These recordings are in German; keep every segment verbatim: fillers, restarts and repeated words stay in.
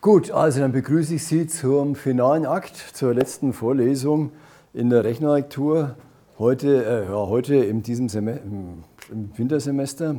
Gut, also dann begrüße ich Sie zum finalen Akt, zur letzten Vorlesung in der Rechenarchitektur. Heute, äh, ja, heute in diesem Sem im, im Wintersemester.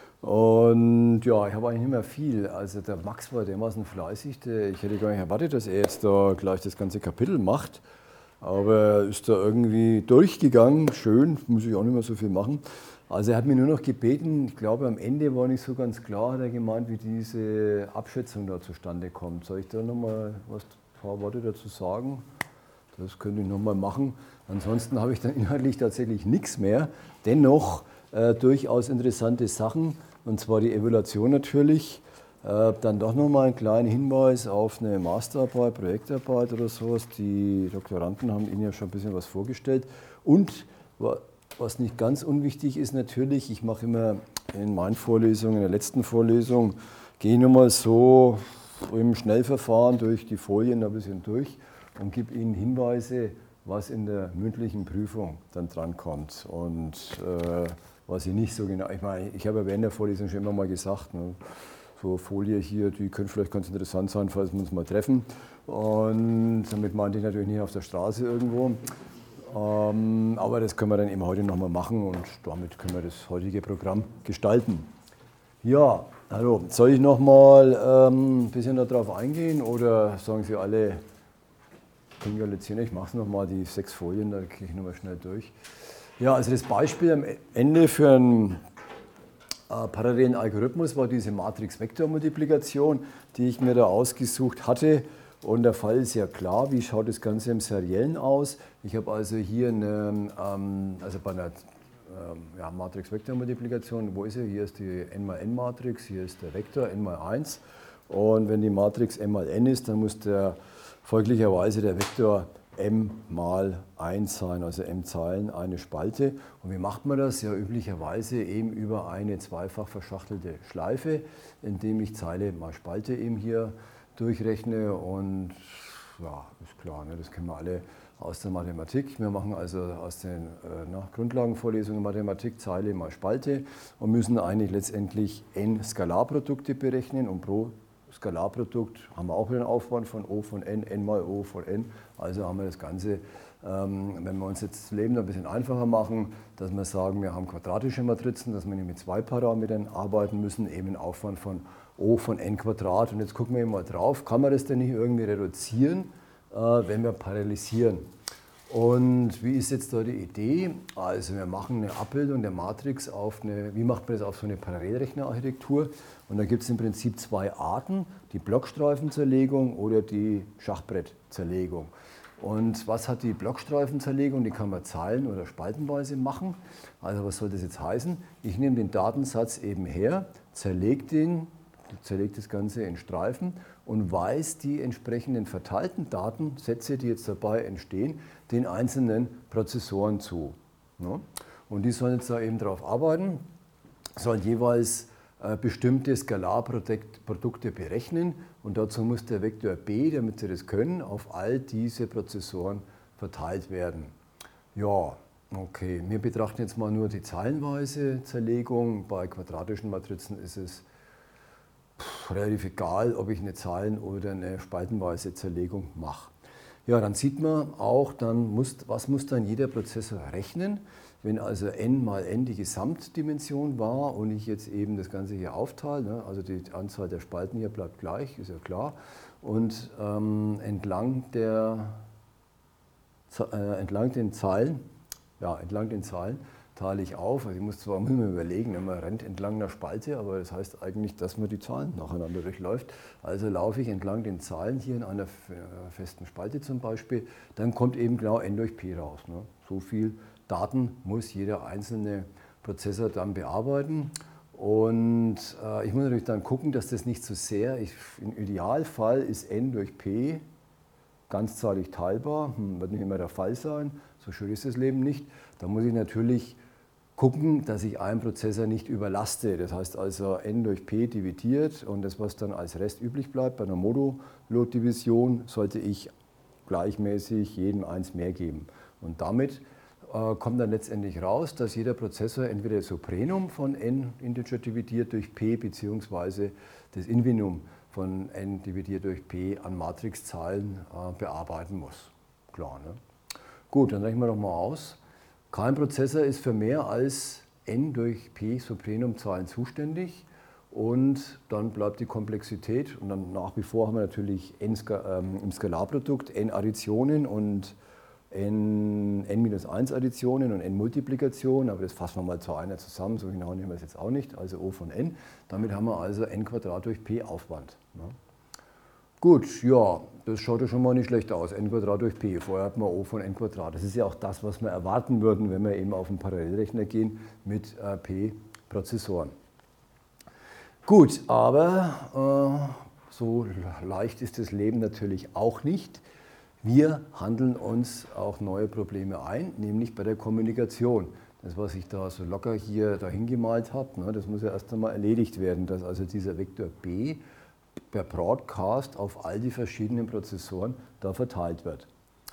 Und ja, ich habe eigentlich nicht mehr viel. Also der Max war dermaßen fleißig, der, ich hätte gar nicht erwartet, dass er jetzt da gleich das ganze Kapitel macht. Aber er ist da irgendwie durchgegangen. Schön, muss ich auch nicht mehr so viel machen. Also er hat mir nur noch gebeten, ich glaube am Ende war nicht so ganz klar, hat er gemeint, wie diese Abschätzung da zustande kommt. Soll ich da nochmal was, ein paar Worte dazu sagen? Das könnte ich nochmal machen. Ansonsten habe ich dann inhaltlich tatsächlich nichts mehr. Dennoch äh, durchaus interessante Sachen, und zwar die Evaluation natürlich. Äh, dann doch nochmal einen kleinen Hinweis auf eine Masterarbeit, Projektarbeit oder sowas. Die Doktoranden haben Ihnen ja schon ein bisschen was vorgestellt. Und was nicht ganz unwichtig ist natürlich, ich mache immer in meinen Vorlesungen, in der letzten Vorlesung, gehe ich nochmal so im Schnellverfahren durch die Folien ein bisschen durch und gebe Ihnen Hinweise, was in der mündlichen Prüfung dann drankommt und äh, was ich nicht so genau, ich meine, ich habe ja während der Vorlesung schon immer mal gesagt, ne, so Folie hier, die könnte vielleicht ganz interessant sein, falls wir uns mal treffen, und damit meinte ich natürlich nicht auf der Straße irgendwo. Ähm, aber das können wir dann eben heute nochmal machen und damit können wir das heutige Programm gestalten. Ja, hallo, soll ich nochmal ähm, ein bisschen darauf eingehen oder sagen Sie alle, ich mache es nochmal, die sechs Folien, da gehe ich nochmal schnell durch. Ja, also das Beispiel am Ende für einen äh, parallelen Algorithmus war diese Matrix-Vektor-Multiplikation, die ich mir da ausgesucht hatte. Und der Fall ist ja klar, wie schaut das Ganze im Seriellen aus. Ich habe also hier eine, ähm, also bei einer ähm, ja, Matrix-Vektor-Multiplikation, wo ist sie? Hier ist die n mal n-Matrix, hier ist der Vektor n mal eins. Und wenn die Matrix m mal n ist, dann muss der folglicherweise der Vektor m mal eins sein, also m Zeilen, eine Spalte. Und wie macht man das? Ja, üblicherweise eben über eine zweifach verschachtelte Schleife, indem ich Zeile mal Spalte eben hier durchrechne, und ja, ist klar, ne, das kennen wir alle aus der Mathematik. Wir machen also aus den äh, na, Grundlagenvorlesungen Mathematik Zeile mal Spalte und müssen eigentlich letztendlich n Skalarprodukte berechnen, und pro Skalarprodukt haben wir auch wieder einen Aufwand von O von n, n mal O von n. Also haben wir das Ganze, ähm, wenn wir uns jetzt das Leben ein bisschen einfacher machen, dass wir sagen, wir haben quadratische Matrizen, dass wir nicht mit zwei Parametern arbeiten müssen, eben einen Aufwand von O von n Quadrat. Und jetzt gucken wir mal drauf, kann man das denn nicht irgendwie reduzieren, äh, wenn wir parallelisieren? Und wie ist jetzt da die Idee? Also wir machen eine Abbildung der Matrix auf eine, wie macht man das auf so eine Parallelrechnerarchitektur? Und da gibt es im Prinzip zwei Arten, die Blockstreifenzerlegung oder die Schachbrettzerlegung. Und was hat die Blockstreifenzerlegung? Die kann man zahlen- oder spaltenweise machen. Also was soll das jetzt heißen? Ich nehme den Datensatz eben her, zerlege den, zerlegt das Ganze in Streifen und weist die entsprechenden verteilten Datensätze, die jetzt dabei entstehen, den einzelnen Prozessoren zu. Und die sollen jetzt da eben drauf arbeiten, sollen jeweils äh, bestimmte Skalarprodukte berechnen, und dazu muss der Vektor b, damit sie das können, auf all diese Prozessoren verteilt werden. Ja, okay, wir betrachten jetzt mal nur die zeilenweise Zerlegung. Bei quadratischen Matrizen ist es relativ egal, ob ich eine Zahlen- oder eine spaltenweise Zerlegung mache. Ja, dann sieht man auch, dann muss, was muss dann jeder Prozessor rechnen, wenn also n mal n die Gesamtdimension war und ich jetzt eben das Ganze hier aufteile, ne? Also die Anzahl der Spalten hier bleibt gleich, ist ja klar, und ähm, entlang, der, äh, entlang den Zeilen, ja, entlang den Zeilen, teile ich auf. Also ich muss zwar muss mir überlegen, man rennt entlang einer Spalte, aber das heißt eigentlich, dass man die Zahlen nacheinander durchläuft. Also laufe ich entlang den Zahlen hier in einer festen Spalte zum Beispiel, dann kommt eben genau n durch p raus. Ne? So viel Daten muss jeder einzelne Prozessor dann bearbeiten. Und äh, ich muss natürlich dann gucken, dass das nicht zu sehr, ich, im Idealfall ist n durch p ganzzahlig teilbar, hm, wird nicht immer der Fall sein, so schön ist das Leben nicht. Da muss ich natürlich gucken, dass ich einen Prozessor nicht überlaste. Das heißt also n durch p dividiert, und das, was dann als Rest übrig bleibt, bei einer Modulo-Division, sollte ich gleichmäßig jedem eins mehr geben. Und damit äh, kommt dann letztendlich raus, dass jeder Prozessor entweder das Suprenum von n Integer dividiert durch p bzw. das Infinum von n dividiert durch p an Matrixzahlen äh, bearbeiten muss. Klar, ne? Gut, dann rechnen wir doch mal aus. Kein Prozessor ist für mehr als n durch p Supremumzahlen zuständig und dann bleibt die Komplexität und dann nach wie vor haben wir natürlich n ähm, im Skalarprodukt n Additionen und n minus eins Additionen und n Multiplikationen, aber das fassen wir mal zu einer zusammen, so genau nehmen wir es jetzt auch nicht, also O von n. Damit haben wir also n Quadrat durch p Aufwand. Ne? Gut, ja, das schaut ja schon mal nicht schlecht aus, n Quadrat durch p, vorher hatten wir O von n Quadrat. Das ist ja auch das, was wir erwarten würden, wenn wir eben auf einen Parallelrechner gehen mit äh, p Prozessoren. Gut, aber äh, so leicht ist das Leben natürlich auch nicht. Wir handeln uns auch neue Probleme ein, nämlich bei der Kommunikation. Das, was ich da so locker hier dahin gemalt habe, ne, das muss ja erst einmal erledigt werden, dass also dieser Vektor b per Broadcast auf all die verschiedenen Prozessoren da verteilt wird.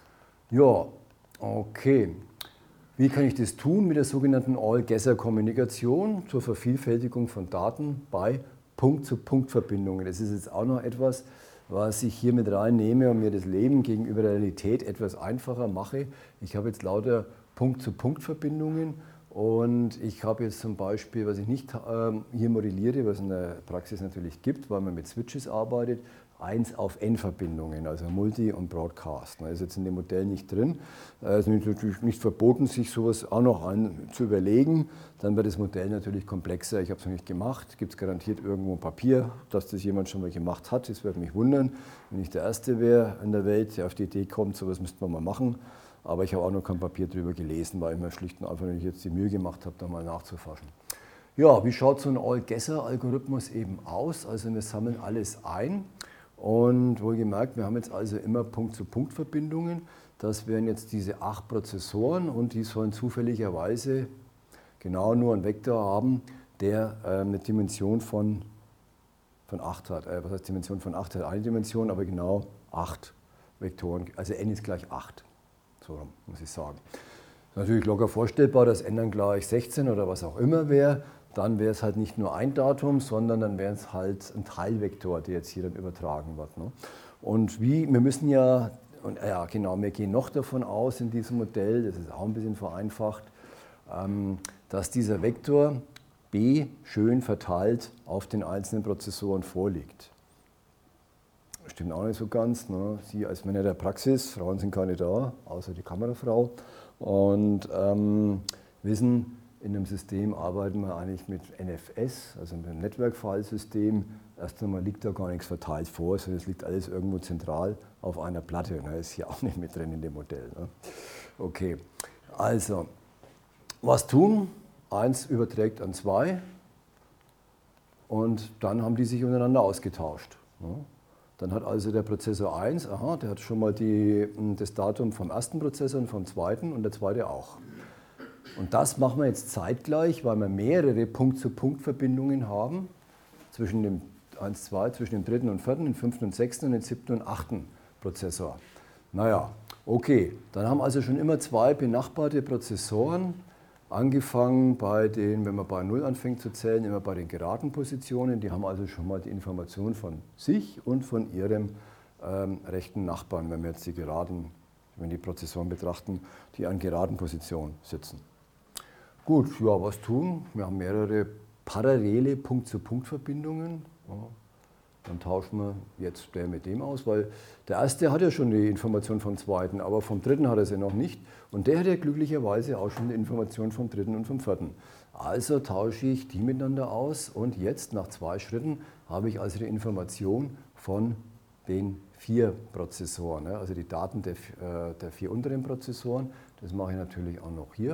Ja, okay. Wie kann ich das tun? Mit der sogenannten All-Gather-Kommunikation zur Vervielfältigung von Daten bei Punkt-zu-Punkt-Verbindungen. Das ist jetzt auch noch etwas, was ich hier mit reinnehme und mir das Leben gegenüber der Realität etwas einfacher mache. Ich habe jetzt lauter Punkt-zu-Punkt-Verbindungen und ich habe jetzt zum Beispiel, was ich nicht ähm, hier modelliere, was es in der Praxis natürlich gibt, weil man mit Switches arbeitet, eins auf n Verbindungen, also Multi und Broadcast. Das ist jetzt in dem Modell nicht drin. Es ist natürlich nicht verboten, sich sowas auch noch an, zu überlegen. Dann wird das Modell natürlich komplexer. Ich habe es noch nicht gemacht. Gibt es garantiert irgendwo ein Papier, dass das jemand schon mal gemacht hat. Das würde mich wundern, wenn ich der Erste wäre in der Welt, der auf die Idee kommt, sowas müsste man mal machen. Aber ich habe auch noch kein Papier darüber gelesen, weil ich mir schlicht und einfach nicht jetzt die Mühe gemacht habe, da mal nachzuforschen. Ja, wie schaut so ein All-Gather-Algorithmus eben aus? Also wir sammeln alles ein. Und wohlgemerkt, wir haben jetzt also immer Punkt-zu-Punkt-Verbindungen. Das wären jetzt diese acht Prozessoren und die sollen zufälligerweise genau nur einen Vektor haben, der äh, eine Dimension von, von acht hat. Äh, was heißt Dimension von acht? Hat eine Dimension, aber genau acht Vektoren. Also n ist gleich acht, so muss ich sagen. Natürlich locker vorstellbar, dass n dann gleich sechzehn oder was auch immer wäre. Dann wäre es halt nicht nur ein Datum, sondern dann wäre es halt ein Teilvektor, der jetzt hier dann übertragen wird. Ne? Und wie, wir müssen ja, und ja genau, wir gehen noch davon aus in diesem Modell, das ist auch ein bisschen vereinfacht, ähm, dass dieser Vektor b schön verteilt auf den einzelnen Prozessoren vorliegt. Stimmt auch nicht so ganz. Ne? Sie als Männer der Praxis, Frauen sind keine da, außer die Kamerafrau, und ähm, wissen, in einem System arbeiten wir eigentlich mit N F S, also mit einem Network-File-System. Erst einmal liegt da gar nichts verteilt vor, sondern es liegt alles irgendwo zentral auf einer Platte. Und das ist hier auch nicht mit drin in dem Modell. Ne? Okay, also, was tun? eins überträgt an zwei und dann haben die sich untereinander ausgetauscht. Ne? Dann hat also der Prozessor eins, aha, der hat schon mal die, das Datum vom ersten Prozessor und vom zweiten und der zweite auch. Und das machen wir jetzt zeitgleich, weil wir mehrere Punkt-zu-Punkt-Verbindungen haben zwischen dem eins, zwei, zwischen dem dritten und vierten, dem fünften und sechsten und dem siebten und achten Prozessor. Naja, okay, dann haben also schon immer zwei benachbarte Prozessoren, angefangen bei den, wenn man bei null anfängt zu zählen, immer bei den geraden Positionen. Die haben also schon mal die Information von sich und von ihrem ähm, rechten Nachbarn, wenn wir jetzt die geraden, wenn die Prozessoren betrachten, die an geraden Positionen sitzen. Gut, ja, was tun? Wir haben mehrere parallele Punkt-zu-Punkt-Verbindungen. Ja, dann tauschen wir jetzt der mit dem aus, weil der erste hat ja schon die Information vom zweiten, aber vom dritten hat er sie noch nicht. Und der hat ja glücklicherweise auch schon die Information vom dritten und vom vierten. Also tausche ich die miteinander aus und jetzt nach zwei Schritten habe ich also die Information von den vier Prozessoren, also die Daten der, der vier unteren Prozessoren. Das mache ich natürlich auch noch hier.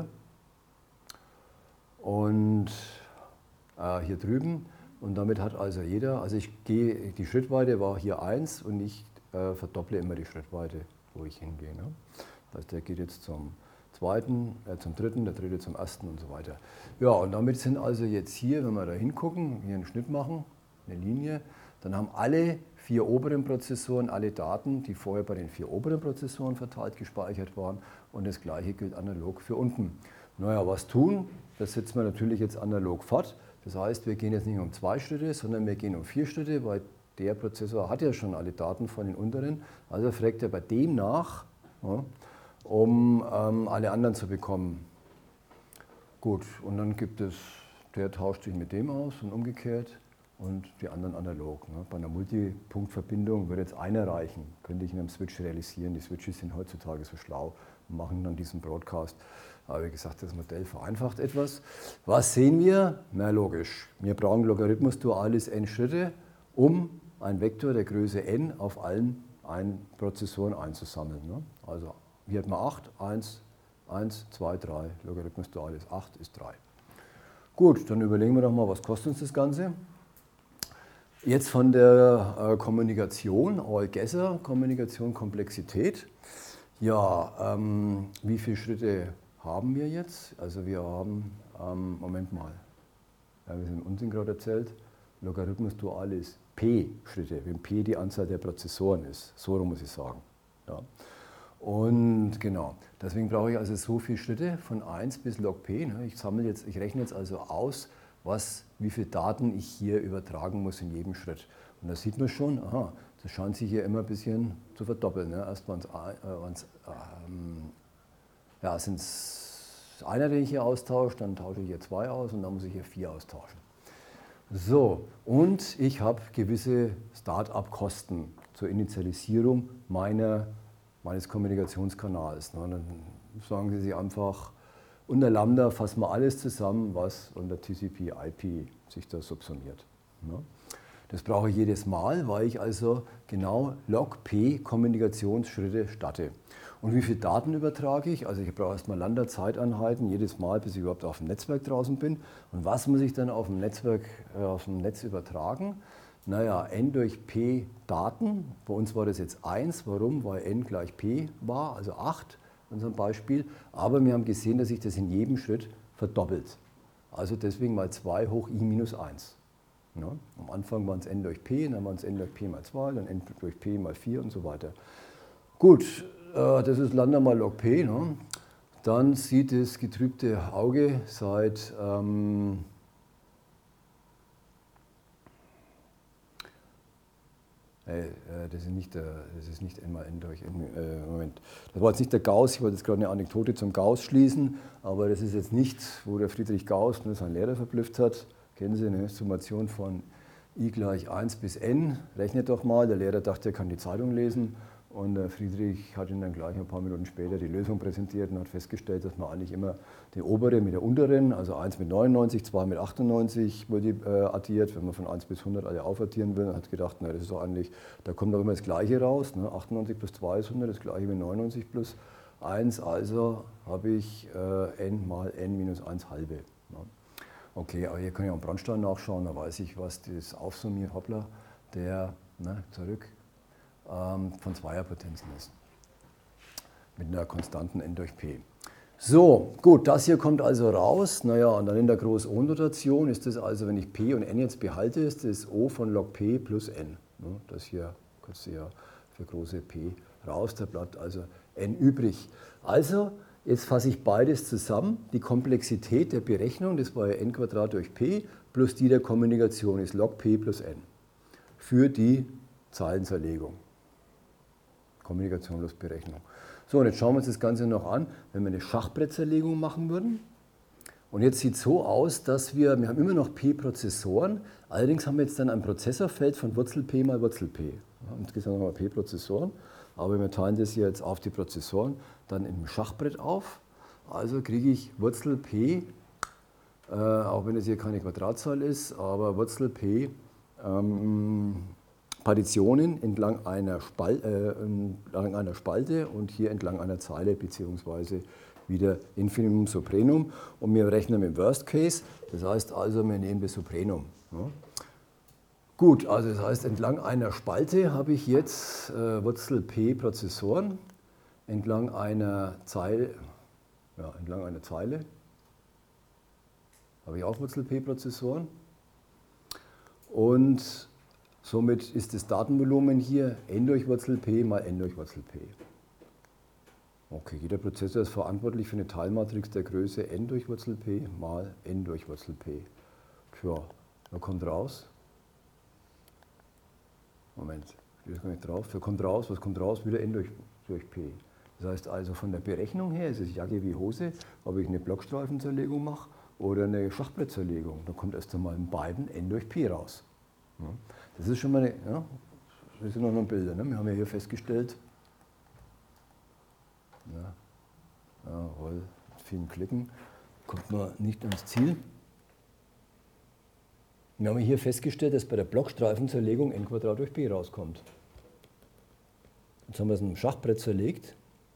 Und äh, hier drüben. Und damit hat also jeder, also ich gehe, die Schrittweite war hier eins und ich äh, verdopple immer die Schrittweite, wo ich hingehe. Ne? Das heißt, der geht jetzt zum zweiten, äh, zum dritten, der dritte zum ersten und so weiter. Ja, und damit sind also jetzt hier, wenn wir da hingucken, hier einen Schnitt machen, eine Linie, dann haben alle vier oberen Prozessoren alle Daten, die vorher bei den vier oberen Prozessoren verteilt gespeichert waren, und das gleiche gilt analog für unten. Naja, was tun? Das setzen wir natürlich jetzt analog fort. Das heißt, wir gehen jetzt nicht um zwei Schritte, sondern wir gehen um vier Schritte, weil der Prozessor hat ja schon alle Daten von den unteren, also fragt er bei dem nach, ja, um ähm, alle anderen zu bekommen. Gut, und dann gibt es, der tauscht sich mit dem aus und umgekehrt und die anderen analog. Ne. Bei einer Multipunktverbindung würde jetzt einer reichen, könnte ich in einem Switch realisieren. Die Switches sind heutzutage so schlau und machen dann diesen Broadcast. Aber wie gesagt, das Modell vereinfacht etwas. Was sehen wir? Na logisch, wir brauchen Logarithmus-Dualis n Schritte, um einen Vektor der Größe n auf allen ein Prozessoren einzusammeln. Ne. Also hier hat man acht, eins, eins, zwei, drei, Logarithmus-Dualis acht ist drei. Gut, dann überlegen wir doch mal, was kostet uns das Ganze? Jetzt von der äh, Kommunikation, All-Gesser, Kommunikation, Komplexität. Ja, ähm, wie viele Schritte haben wir jetzt? Also wir haben, ähm, Moment mal, ja, wir sind Unsinn gerade erzählt, Logarithmus Dualis p Schritte, wenn p die Anzahl der Prozessoren ist, so rum muss ich sagen. Ja. Und genau, deswegen brauche ich also so viele Schritte von eins bis log p. Ne. Ich sammle jetzt, ich rechne jetzt also aus, was, wie viele Daten ich hier übertragen muss in jedem Schritt. Und da sieht man schon, aha, das scheint sich hier immer ein bisschen zu verdoppeln. Ne. Erst waren es äh, ähm, ja, sind es einer, den ich hier austausche, dann tausche ich hier zwei aus und dann muss ich hier vier austauschen. So, und ich habe gewisse Start-up-Kosten zur Initialisierung meiner, meines Kommunikationskanals. Ne. Dann sagen Sie sich einfach, unter Lambda fassen wir alles zusammen, was unter T C P I P sich da subsumiert. Ne. Das brauche ich jedes Mal, weil ich also genau log p Kommunikationsschritte statte. Und wie viele Daten übertrage ich? Also ich brauche erstmal Lambda-Zeiteinheiten jedes Mal, bis ich überhaupt auf dem Netzwerk draußen bin. Und was muss ich dann auf dem Netzwerk, äh, auf dem Netz übertragen? Naja, n durch p Daten. Bei uns war das jetzt eins. Warum? Weil n gleich p war, also acht in unserem Beispiel. Aber wir haben gesehen, dass sich das in jedem Schritt verdoppelt. Also deswegen mal zwei hoch i minus eins. Ja, am Anfang waren es n durch p, dann waren es n durch p mal zwei, dann n durch p mal vier und so weiter. Gut, äh, das ist Lambda mal log p. Ne? Dann sieht das getrübte Auge seit ähm, äh, das ist nicht, der, das ist nicht n mal n durch n. Äh, Moment, das war jetzt nicht der Gauss, ich wollte jetzt gerade eine Anekdote zum Gauss schließen, aber das ist jetzt nicht, wo der Friedrich Gauss ne, seinen Lehrer verblüfft hat. Kennen Sie eine Summation von i gleich eins bis n, rechnet doch mal. Der Lehrer dachte, er kann die Zeitung lesen und der Friedrich hat ihn dann gleich ein paar Minuten später die Lösung präsentiert und hat festgestellt, dass man eigentlich immer die obere mit der unteren, also eins mit neunundneunzig, zwei mit achtundneunzig addiert. Wenn man von eins bis hundert alle aufaddieren will, dann hat gedacht, na, das ist doch eigentlich, da kommt doch immer das Gleiche raus. Ne? achtundneunzig plus zwei ist hundert, das Gleiche wie neunundneunzig plus eins, also habe ich äh, n mal n minus eins halbe. Ne? Okay, aber hier kann ich auch am Brandstein nachschauen, da weiß ich, was das Aufsummieren, hoppla, der, ne, zurück, ähm, von Zweierpotenzen ist. Mit einer konstanten n durch p. So, gut, das hier kommt also raus. Naja, und dann in der Groß-O-Notation ist das also, wenn ich p und n jetzt behalte, ist das O von log p plus n. Ne, das hier kannst du ja für große p raus, da bleibt also n übrig. Also, jetzt fasse ich beides zusammen. Die Komplexität der Berechnung, das war ja n Quadrat durch p, plus die der Kommunikation ist log p plus n. Für die Zeilenzerlegung. Kommunikation plus Berechnung. So, und jetzt schauen wir uns das Ganze noch an, wenn wir eine Schachbrettzerlegung machen würden. Und jetzt sieht es so aus, dass wir, wir haben immer noch p Prozessoren, allerdings haben wir jetzt dann ein Prozessorfeld von Wurzel p mal Wurzel p. Ja, insgesamt nochmal p Prozessoren. Aber wir teilen das hier jetzt auf die Prozessoren dann im Schachbrett auf. Also kriege ich Wurzel p, äh, auch wenn es hier keine Quadratzahl ist, aber Wurzel p ähm, Partitionen entlang einer, Spal äh, entlang einer Spalte und hier entlang einer Zeile beziehungsweise wieder Infimum Suprenum. Und wir rechnen mit dem Worst Case, das heißt also, wir nehmen das Suprenum. Ja. Gut, also das heißt, entlang einer Spalte habe ich jetzt äh, Wurzel p Prozessoren, entlang einer Zeile, ja, entlang einer Zeile habe ich auch Wurzel p Prozessoren und somit ist das Datenvolumen hier n durch Wurzel p mal n durch Wurzel p. Okay, jeder Prozessor ist verantwortlich für eine Teilmatrix der Größe n durch Wurzel p mal n durch Wurzel p. Tja, da kommt raus Moment, steht das gar nicht drauf. Da kommt raus, was kommt raus? Wieder N durch, durch P. Das heißt also von der Berechnung her ist es Jacke wie Hose, ob ich eine Blockstreifenzerlegung mache oder eine Schachbrettzerlegung. Da kommt erst einmal in beiden N durch P raus. Ja, das ist schon mal eine, ja, das sind noch ein Bilder. Ne? Wir haben ja hier festgestellt, ja, jawohl, mit vielen Klicken kommt man nicht ans Ziel. Wir haben hier festgestellt, dass bei der Blockstreifenzerlegung n Quadrat durch b rauskommt. Jetzt haben wir es in einem Schachbrett zerlegt.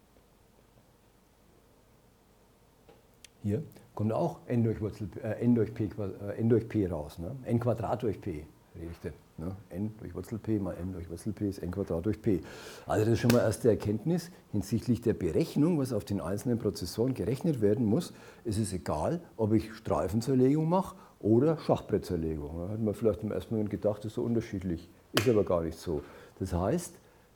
Hier kommt auch n durch, Wurzel, äh, n durch, p, äh, n durch p raus. Ne? N Quadrat durch p. Richtig. Ne? N durch Wurzel p mal n durch Wurzel p ist n Quadrat durch p. Also das ist schon mal erste Erkenntnis. Hinsichtlich der Berechnung, was auf den einzelnen Prozessoren gerechnet werden muss, ist es egal, ob ich Streifenzerlegung mache oder Schachbrettzerlegung. Da hat man vielleicht im ersten Moment gedacht, das ist so unterschiedlich. Ist aber gar nicht so. Das heißt,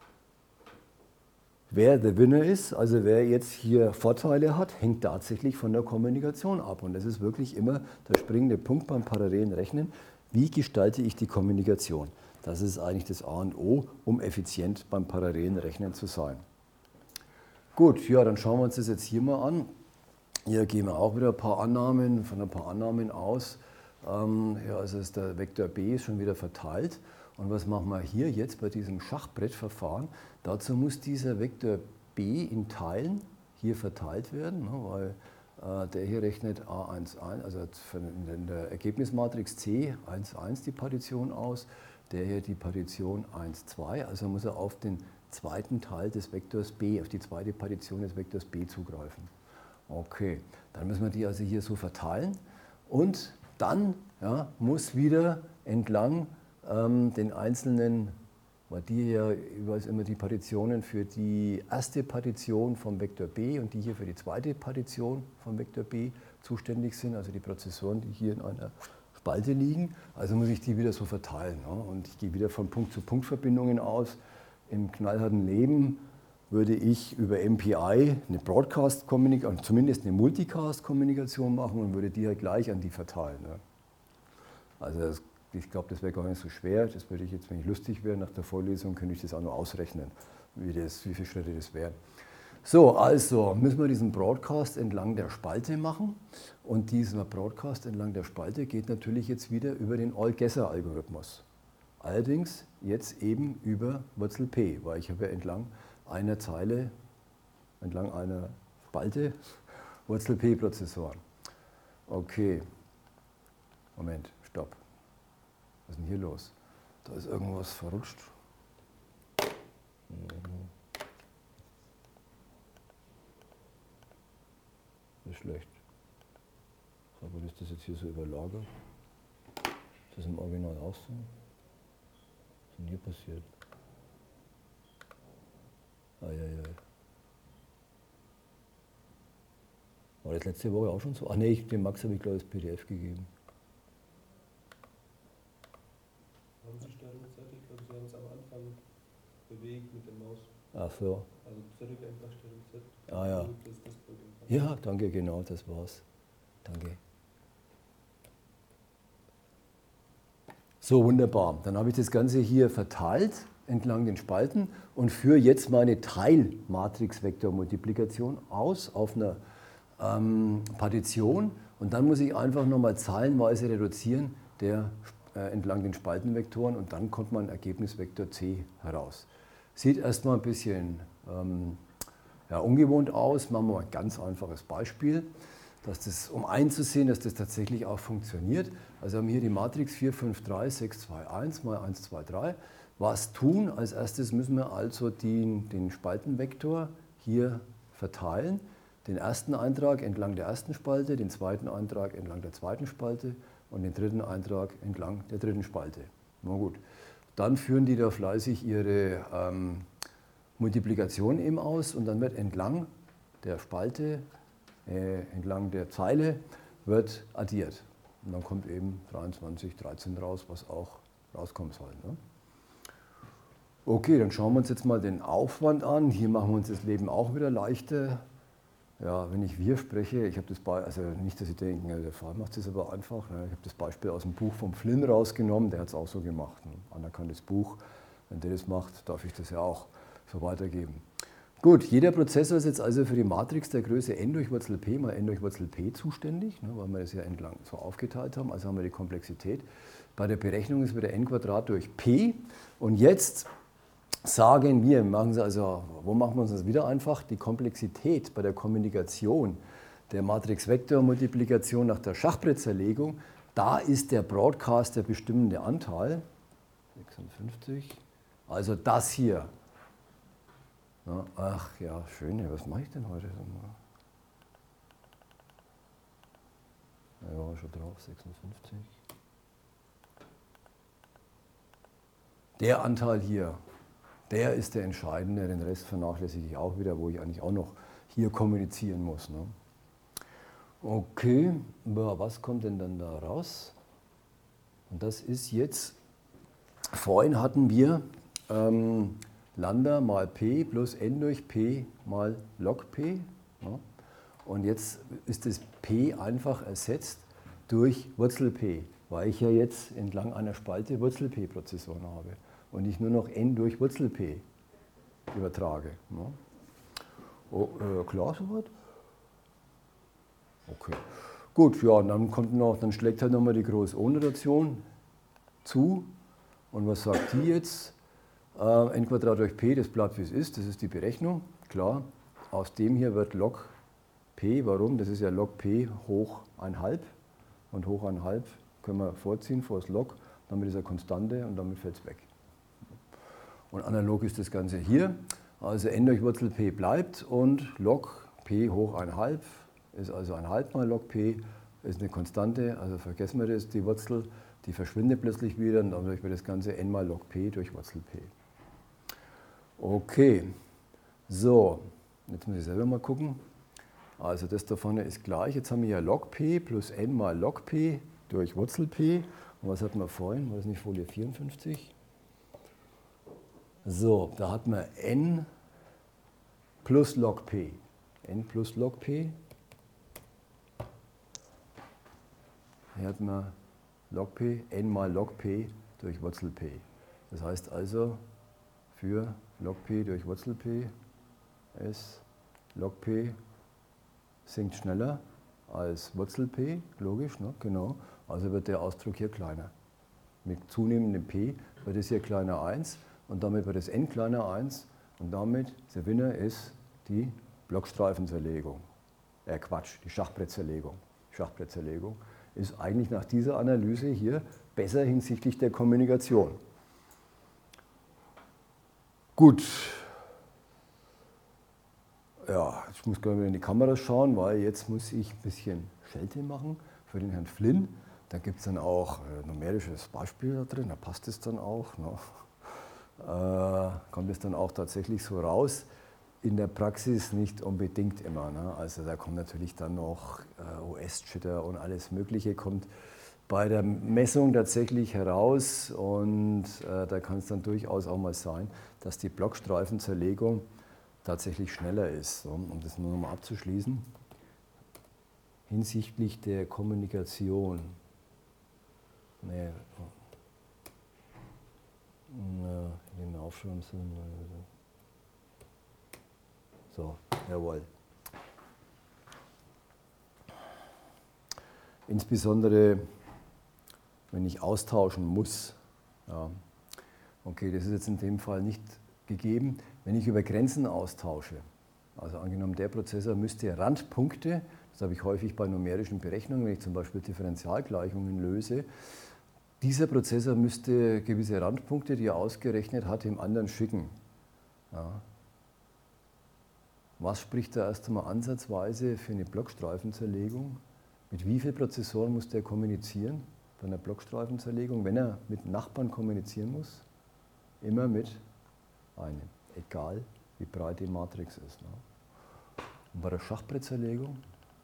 wer der Winner ist, also wer jetzt hier Vorteile hat, hängt tatsächlich von der Kommunikation ab. Und das ist wirklich immer der springende Punkt beim parallelen Rechnen. Wie gestalte ich die Kommunikation? Das ist eigentlich das A und O, um effizient beim parallelen Rechnen zu sein. Gut, ja, dann schauen wir uns das jetzt hier mal an. Hier gehen wir auch wieder ein paar Annahmen, von ein paar Annahmen aus. Ähm, ja, also ist der Vektor B ist schon wieder verteilt. Und was machen wir hier jetzt bei diesem Schachbrettverfahren? Dazu muss dieser Vektor B in Teilen hier verteilt werden, ne, weil äh, der hier rechnet A eins eins, also in der Ergebnismatrix C eins eins die Partition aus, der hier die Partition eins zwei, also muss er auf den zweiten Teil des Vektors B, auf die zweite Partition des Vektors B zugreifen. Okay, dann müssen wir die also hier so verteilen und dann ja, muss wieder entlang ähm, den einzelnen, weil die ja jeweils immer die Partitionen für die erste Partition vom Vektor B und die hier für die zweite Partition vom Vektor B zuständig sind, also die Prozessoren, die hier in einer Spalte liegen, also muss ich die wieder so verteilen. Ja, und ich gehe wieder von Punkt-zu-Punkt-Verbindungen aus. Im knallharten Leben würde ich über M P I eine Broadcast-Kommunikation, zumindest eine Multicast-Kommunikation machen und würde die halt gleich an die verteilen. Ja. Also das, ich glaube, das wäre gar nicht so schwer. Das würde ich jetzt, wenn ich lustig wäre nach der Vorlesung, könnte ich das auch noch ausrechnen, wie, das, wie viele Schritte das wären. So, also müssen wir diesen Broadcast entlang der Spalte machen. Und dieser Broadcast entlang der Spalte geht natürlich jetzt wieder über den All-Gesser-Algorithmus. Allerdings jetzt eben über Wurzel P, weil ich habe ja entlang einer Zeile, entlang einer Spalte Wurzel P-Prozessoren. Okay, Moment, stopp. Was ist denn hier los? Da ist irgendwas verrutscht. Das ist schlecht. Aber ist das jetzt hier so überlagert? Ist das im Original auch so? Was ist denn hier passiert? Ah, ja, ja. War das letzte Woche auch schon so? Ach nee, ich, dem Max habe ich glaube ich das P D F gegeben. Haben Sie Steuerungszeit? Ich glaube, Sie haben es am Anfang bewegt mit der Maus. Ach so. Also zurück einfach Steuerung Z. Ah ja. Das ist das Problem. Ja, danke, genau, das war's. Danke. So, wunderbar. Dann habe ich das Ganze hier verteilt entlang den Spalten und führe jetzt meine Teilmatrix-Vektormultiplikation aus auf einer ähm, Partition und dann muss ich einfach nochmal zahlenweise reduzieren der, äh, entlang den Spaltenvektoren und dann kommt mein Ergebnisvektor C heraus. Sieht erstmal ein bisschen ähm, ja, ungewohnt aus, machen wir mal ein ganz einfaches Beispiel, dass das, um einzusehen, dass das tatsächlich auch funktioniert. Also haben wir hier die Matrix vier, fünf, drei, sechs, zwei, eins mal eins, zwei, drei. Was tun? Als erstes müssen wir also den, den Spaltenvektor hier verteilen. Den ersten Eintrag entlang der ersten Spalte, den zweiten Eintrag entlang der zweiten Spalte und den dritten Eintrag entlang der dritten Spalte. Na gut. Dann führen die da fleißig ihre ähm, Multiplikation eben aus und dann wird entlang der Spalte, äh, entlang der Zeile, wird addiert. Und dann kommt eben dreiundzwanzig, dreizehn raus, was auch rauskommen soll. Ne? Okay, dann schauen wir uns jetzt mal den Aufwand an. Hier machen wir uns das Leben auch wieder leichter. Ja, wenn ich wir spreche, ich habe das Beispiel, also nicht, dass Sie denken, ja, der Fall macht es aber einfach. Ne? Ich habe das Beispiel aus dem Buch von Flynn rausgenommen, der hat es auch so gemacht. Ein anerkanntes Buch. Wenn der das macht, darf ich das ja auch so weitergeben. Gut, jeder Prozessor ist jetzt also für die Matrix der Größe n durch Wurzel p mal n durch Wurzel p zuständig, ne, weil wir das ja entlang so aufgeteilt haben. Also haben wir die Komplexität. Bei der Berechnung ist wieder n Quadrat durch p. Und jetzt sagen wir, machen Sie also, wo machen wir uns das wieder einfach? Die Komplexität bei der Kommunikation der Matrix-Vektor-Multiplikation nach der Schachbrettzerlegung, da ist der Broadcast der bestimmende Anteil. sechsundfünfzig. Also das hier. Ja, ach ja, schön. Was mache ich denn heute? Ja, schon drauf, sechsundfünfzig. Der Anteil hier, der ist der entscheidende. Den Rest vernachlässige ich auch wieder, wo ich eigentlich auch noch hier kommunizieren muss. Ne? Okay, was kommt denn dann da raus? Und das ist jetzt, vorhin hatten wir ähm, Lambda mal p plus n durch p mal log p. Ja. Und jetzt ist das p einfach ersetzt durch Wurzel p, weil ich ja jetzt entlang einer Spalte Wurzel p-Prozessoren habe und ich nur noch n durch Wurzel p übertrage. Ja. Oh, äh, klar soweit? Okay. Gut, ja, und dann kommt noch, dann schlägt halt nochmal die Groß-O-Notation zu. Und was sagt die jetzt? Äh, n Quadrat durch p, das bleibt wie es ist, das ist die Berechnung. Klar, aus dem hier wird log p, warum? Das ist ja log p hoch eins halb. Und hoch eins halb können wir vorziehen vor das Log, damit ist er Konstante und damit fällt es weg. Und analog ist das Ganze hier. Also n durch Wurzel p bleibt und log p hoch eins halb ist also eins halb mal log p, ist eine Konstante, also vergessen wir das, die Wurzel, die verschwindet plötzlich wieder und dadurch wird das Ganze n mal log p durch Wurzel p. Okay, so, jetzt muss ich selber mal gucken. Also das da vorne ist gleich, jetzt haben wir ja log p plus n mal log p durch Wurzel p. Und was hatten wir vorhin? War das nicht Folie vierundfünfzig? So, da hatten wir n plus log p. n plus log p. Hier hatten wir log p, n mal log p durch Wurzel p. Das heißt also, für log p durch Wurzel p ist log p sinkt schneller als Wurzel p, logisch, ne? Genau. Also wird der Ausdruck hier kleiner. Mit zunehmendem p wird es hier kleiner eins und damit wird es n kleiner eins und damit der Winner ist die Blockstreifenzerlegung. Äh Quatsch, die Schachbrettzerlegung. Schachbrettzerlegung ist eigentlich nach dieser Analyse hier besser hinsichtlich der Kommunikation. Gut. Ja, ich muss gerade wieder in die Kamera schauen, weil jetzt muss ich ein bisschen Schelte machen für den Herrn Flynn. Da gibt es dann auch ein numerisches Beispiel da drin, da passt es dann auch. Ne? Äh, kommt es dann auch tatsächlich so raus. In der Praxis nicht unbedingt immer. Ne? Also da kommt natürlich dann noch äh, O S-Jitter und alles Mögliche kommt bei der Messung tatsächlich heraus und äh, da kann es dann durchaus auch mal sein, dass die Blockstreifenzerlegung tatsächlich schneller ist. So, um das nur noch mal abzuschließen, hinsichtlich der Kommunikation. Nee, na, den Aufschreiben sind. So, jawohl. Insbesondere, wenn ich austauschen muss. Ja. Okay, das ist jetzt in dem Fall nicht gegeben. Wenn ich über Grenzen austausche, also angenommen, der Prozessor müsste Randpunkte, das habe ich häufig bei numerischen Berechnungen, wenn ich zum Beispiel Differentialgleichungen löse, dieser Prozessor müsste gewisse Randpunkte, die er ausgerechnet hat, dem anderen schicken. Ja. Was spricht da erst einmal ansatzweise für eine Blockstreifenzerlegung? Mit wie vielen Prozessoren muss der kommunizieren bei einer Blockstreifenzerlegung? Wenn er mit Nachbarn kommunizieren muss, immer mit einem, egal wie breit die Matrix ist. Ne? Und bei der Schachbrettzerlegung?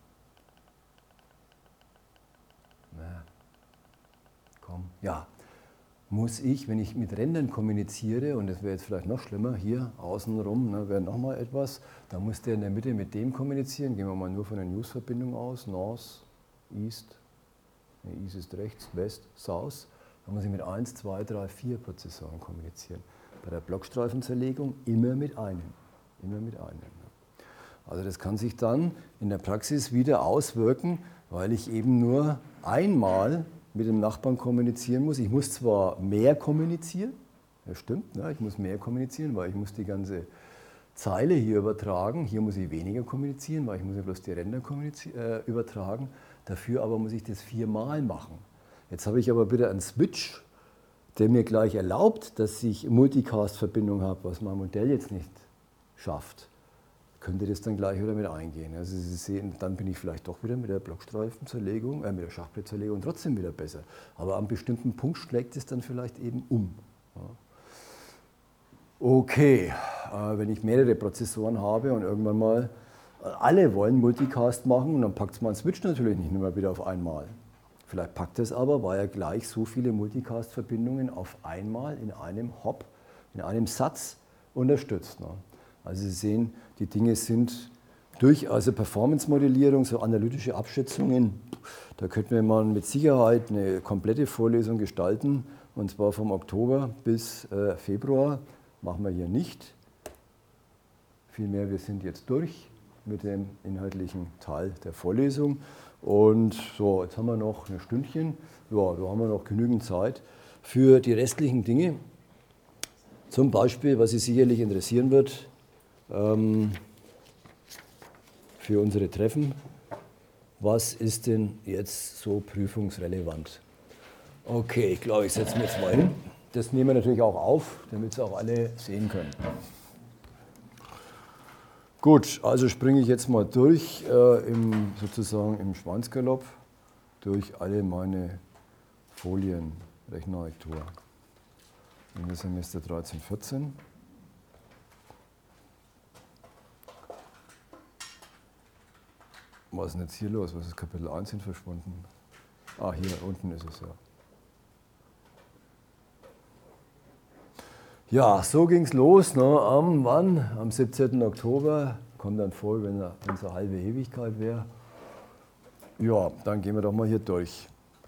Na, komm, ja. Muss ich, wenn ich mit Rändern kommuniziere, und das wäre jetzt vielleicht noch schlimmer, hier außenrum ne, wäre nochmal etwas, dann muss der in der Mitte mit dem kommunizieren. Gehen wir mal nur von der News-Verbindung aus, North, East, nee, East ist rechts, West, South. Dann muss ich mit eins, zwei, drei, vier Prozessoren kommunizieren. bei der Blockstreifenzerlegung immer mit einem. Immer mit einem. Also das kann sich dann in der Praxis wieder auswirken, weil ich eben nur einmal mit dem Nachbarn kommunizieren muss. Ich muss zwar mehr kommunizieren, das stimmt, ne? Ich muss mehr kommunizieren, weil ich muss die ganze Zeile hier übertragen. Hier muss ich weniger kommunizieren, weil ich muss ja bloß die Ränder äh, übertragen. Dafür aber muss ich das viermal machen. Jetzt habe ich aber bitte einen Switch, der mir gleich erlaubt, dass ich Multicast-Verbindung habe, was mein Modell jetzt nicht schafft. Könnte das dann gleich wieder mit eingehen. Also Sie sehen, dann bin ich vielleicht doch wieder mit der Blockstreifenzerlegung, äh, mit der Schachbrettzerlegung trotzdem wieder besser. Aber an bestimmten Punkt schlägt es dann vielleicht eben um. Ja. Okay, äh, wenn ich mehrere Prozessoren habe und irgendwann mal äh, alle wollen Multicast machen, dann packt es mein Switch natürlich nicht mehr wieder auf einmal. Vielleicht packt es aber, weil er gleich so viele Multicast-Verbindungen auf einmal in einem Hop, in einem Satz unterstützt. Ne? Also Sie sehen, die Dinge sind durch also Performance-Modellierung, so analytische Abschätzungen, da könnte man mit Sicherheit eine komplette Vorlesung gestalten, und zwar vom Oktober bis äh, Februar. Machen wir hier nicht. Vielmehr, wir sind jetzt durch mit dem inhaltlichen Teil der Vorlesung. Und so, jetzt haben wir noch ein Stündchen. Ja, da haben wir noch genügend Zeit für die restlichen Dinge. Zum Beispiel, was Sie sicherlich interessieren wird, ähm, für unsere Treffen. Was ist denn jetzt so prüfungsrelevant? Okay, ich glaube, ich setze mir jetzt mal hin. Das nehmen wir natürlich auch auf, damit es auch alle sehen können. Gut, also springe ich jetzt mal durch, äh, im, sozusagen im Schweinsgalopp, durch alle meine Folien Rechenarchitektur. In das Semester dreizehn, vierzehn. Was ist denn jetzt hier los? Was ist Kapitel eins hin verschwunden? Ah, hier unten ist es ja. Ja, so ging es los. Ne? Am wann? Am siebzehnten Oktober. Kommt dann vor, wenn es eine halbe Ewigkeit wäre. Ja, dann gehen wir doch mal hier durch.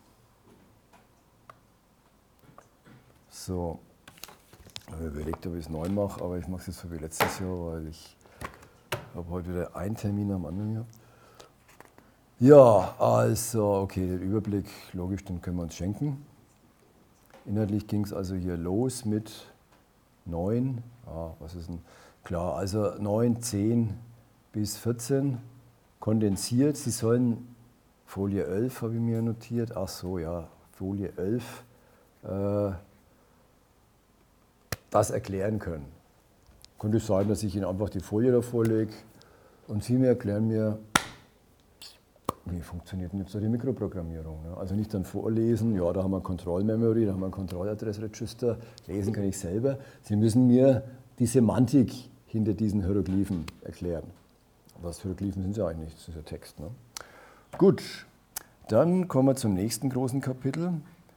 So, ich habe überlegt, ob ich es neu mache, aber ich mache es jetzt so wie letztes Jahr, weil ich habe heute wieder einen Termin am anderen gehabt. Ja, also, okay, den Überblick, logisch, den können wir uns schenken. Inhaltlich ging es also hier los mit neun, ah, was ist denn, klar, also neun, zehn bis vierzehn kondensiert. Sie sollen Folie elf, habe ich mir notiert, ach so, ja, Folie elf, äh, das erklären können. Könnte es sein, dass ich Ihnen einfach die Folie davor lege und Sie mir erklären mir, wie funktioniert denn jetzt so die Mikroprogrammierung? Ne? Also nicht dann vorlesen, ja, da haben wir Control Memory, da haben wir ein Control Address Register, lesen kann ich selber. Sie müssen mir die Semantik hinter diesen Hieroglyphen erklären. Was Hieroglyphen sind ja eigentlich nicht, das ist ja Text. Ne? Gut, dann kommen wir zum nächsten großen Kapitel.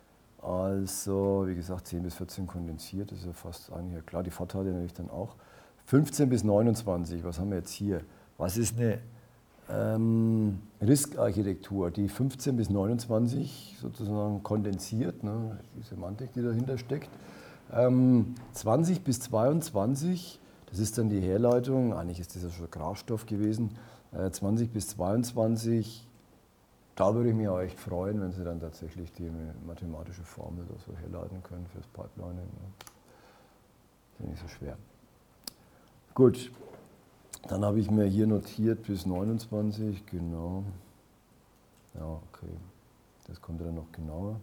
Also, wie gesagt, zehn bis vierzehn kondensiert, das ist ja fast eigentlich klar, die Vorteile natürlich dann auch. fünfzehn bis neunundzwanzig, was haben wir jetzt hier? Was ist eine Ähm, RISC-Architektur, die fünfzehn bis neunundzwanzig sozusagen kondensiert, ne, die Semantik, die dahinter steckt. Ähm, zwanzig bis zweiundzwanzig, das ist dann die Herleitung, eigentlich ist das ja schon Grafstoff gewesen, äh, zwanzig bis zweiundzwanzig, da würde ich mich auch echt freuen, wenn Sie dann tatsächlich die mathematische Formel da so herleiten können fürs Pipelining. Ne. Das ist nicht so schwer. Gut. Dann habe ich mir hier notiert bis neunundzwanzig, genau. Ja, okay. Das kommt dann noch genauer.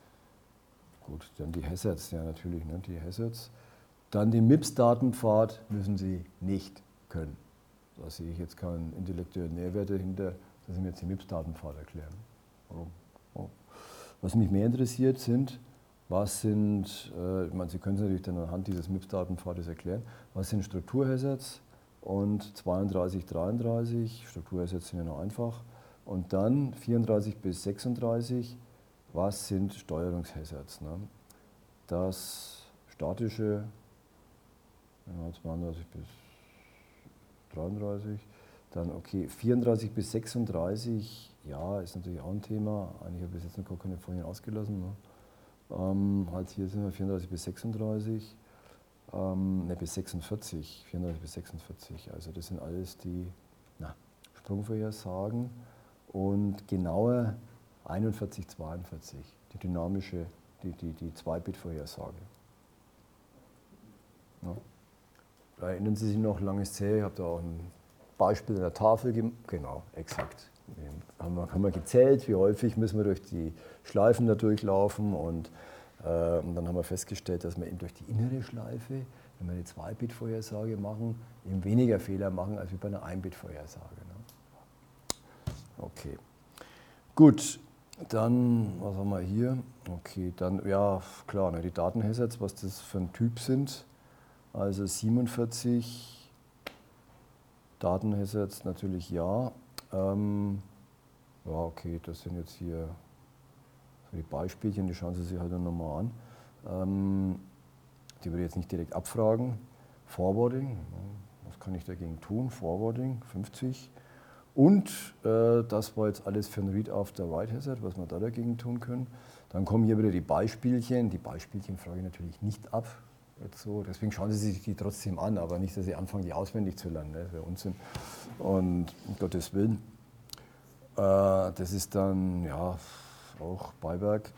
Gut, dann die Hazards, ja natürlich, ne, die Hazards. Dann den M I P S-Datenpfad müssen Sie nicht können. Da sehe ich jetzt keinen intellektuellen Nährwert dahinter, dass Sie mir jetzt den M I P S-Datenpfad erklären. Warum? Oh. Was mich mehr interessiert sind, was sind, äh, ich meine, Sie können es natürlich dann anhand dieses M I P S-Datenpfades erklären, was sind Strukturhazards? Und zweiunddreißig, dreiunddreißig, Strukturhazards sind ja noch einfach. Und dann vierunddreißig bis sechsunddreißig, was sind Steuerungshazards? Ne? Das statische, ja, zweiunddreißig bis dreiunddreißig, dann okay, vierunddreißig bis sechsunddreißig, ja, ist natürlich auch ein Thema. Eigentlich habe ich jetzt noch gar keine Folien ausgelassen. Ne? Ähm, halt hier sind wir vierunddreißig bis sechsunddreißig. ähm, ne, bis sechsundvierzig, vierunddreißig bis sechsundvierzig. Also das sind alles die na, Sprungvorhersagen und genauer einundvierzig, zweiundvierzig, die dynamische, die, die, die zwei-Bit-Vorhersage. Ja. Da erinnern Sie sich noch, langes C, ich habe da auch ein Beispiel in der Tafel gemacht. Genau, exakt. Haben wir, haben wir gezählt, wie häufig müssen wir durch die Schleifen da durchlaufen und, äh, und dann haben wir festgestellt, dass wir eben durch die innere Schleife, wenn wir eine zwei-Bit-Vorhersage machen, eben weniger Fehler machen als wie bei einer ein-Bit-Vorhersage. Ne? Okay, gut, dann, was haben wir hier? Okay, dann, ja klar, ne, die Datenhazzards, was das für ein Typ sind. Also siebenundvierzig Datenhazzards natürlich ja. Ähm, ja, okay, das sind jetzt hier so die Beispielchen, die schauen Sie sich halt dann nochmal an. Ähm, die würde ich jetzt nicht direkt abfragen. Forwarding, was kann ich dagegen tun? Forwarding, fünfzig. Und äh, das war jetzt alles für ein Read After Write Hazard, was wir da dagegen tun können. Dann kommen hier wieder die Beispielchen. Die Beispielchen frage ich natürlich nicht ab. Jetzt so. Deswegen schauen Sie sich die trotzdem an, aber nicht, dass Sie anfangen, die auswendig zu lernen. Ne? Das wäre Unsinn. Und um Gottes Willen. Äh, das ist dann ja auch Beiwerk.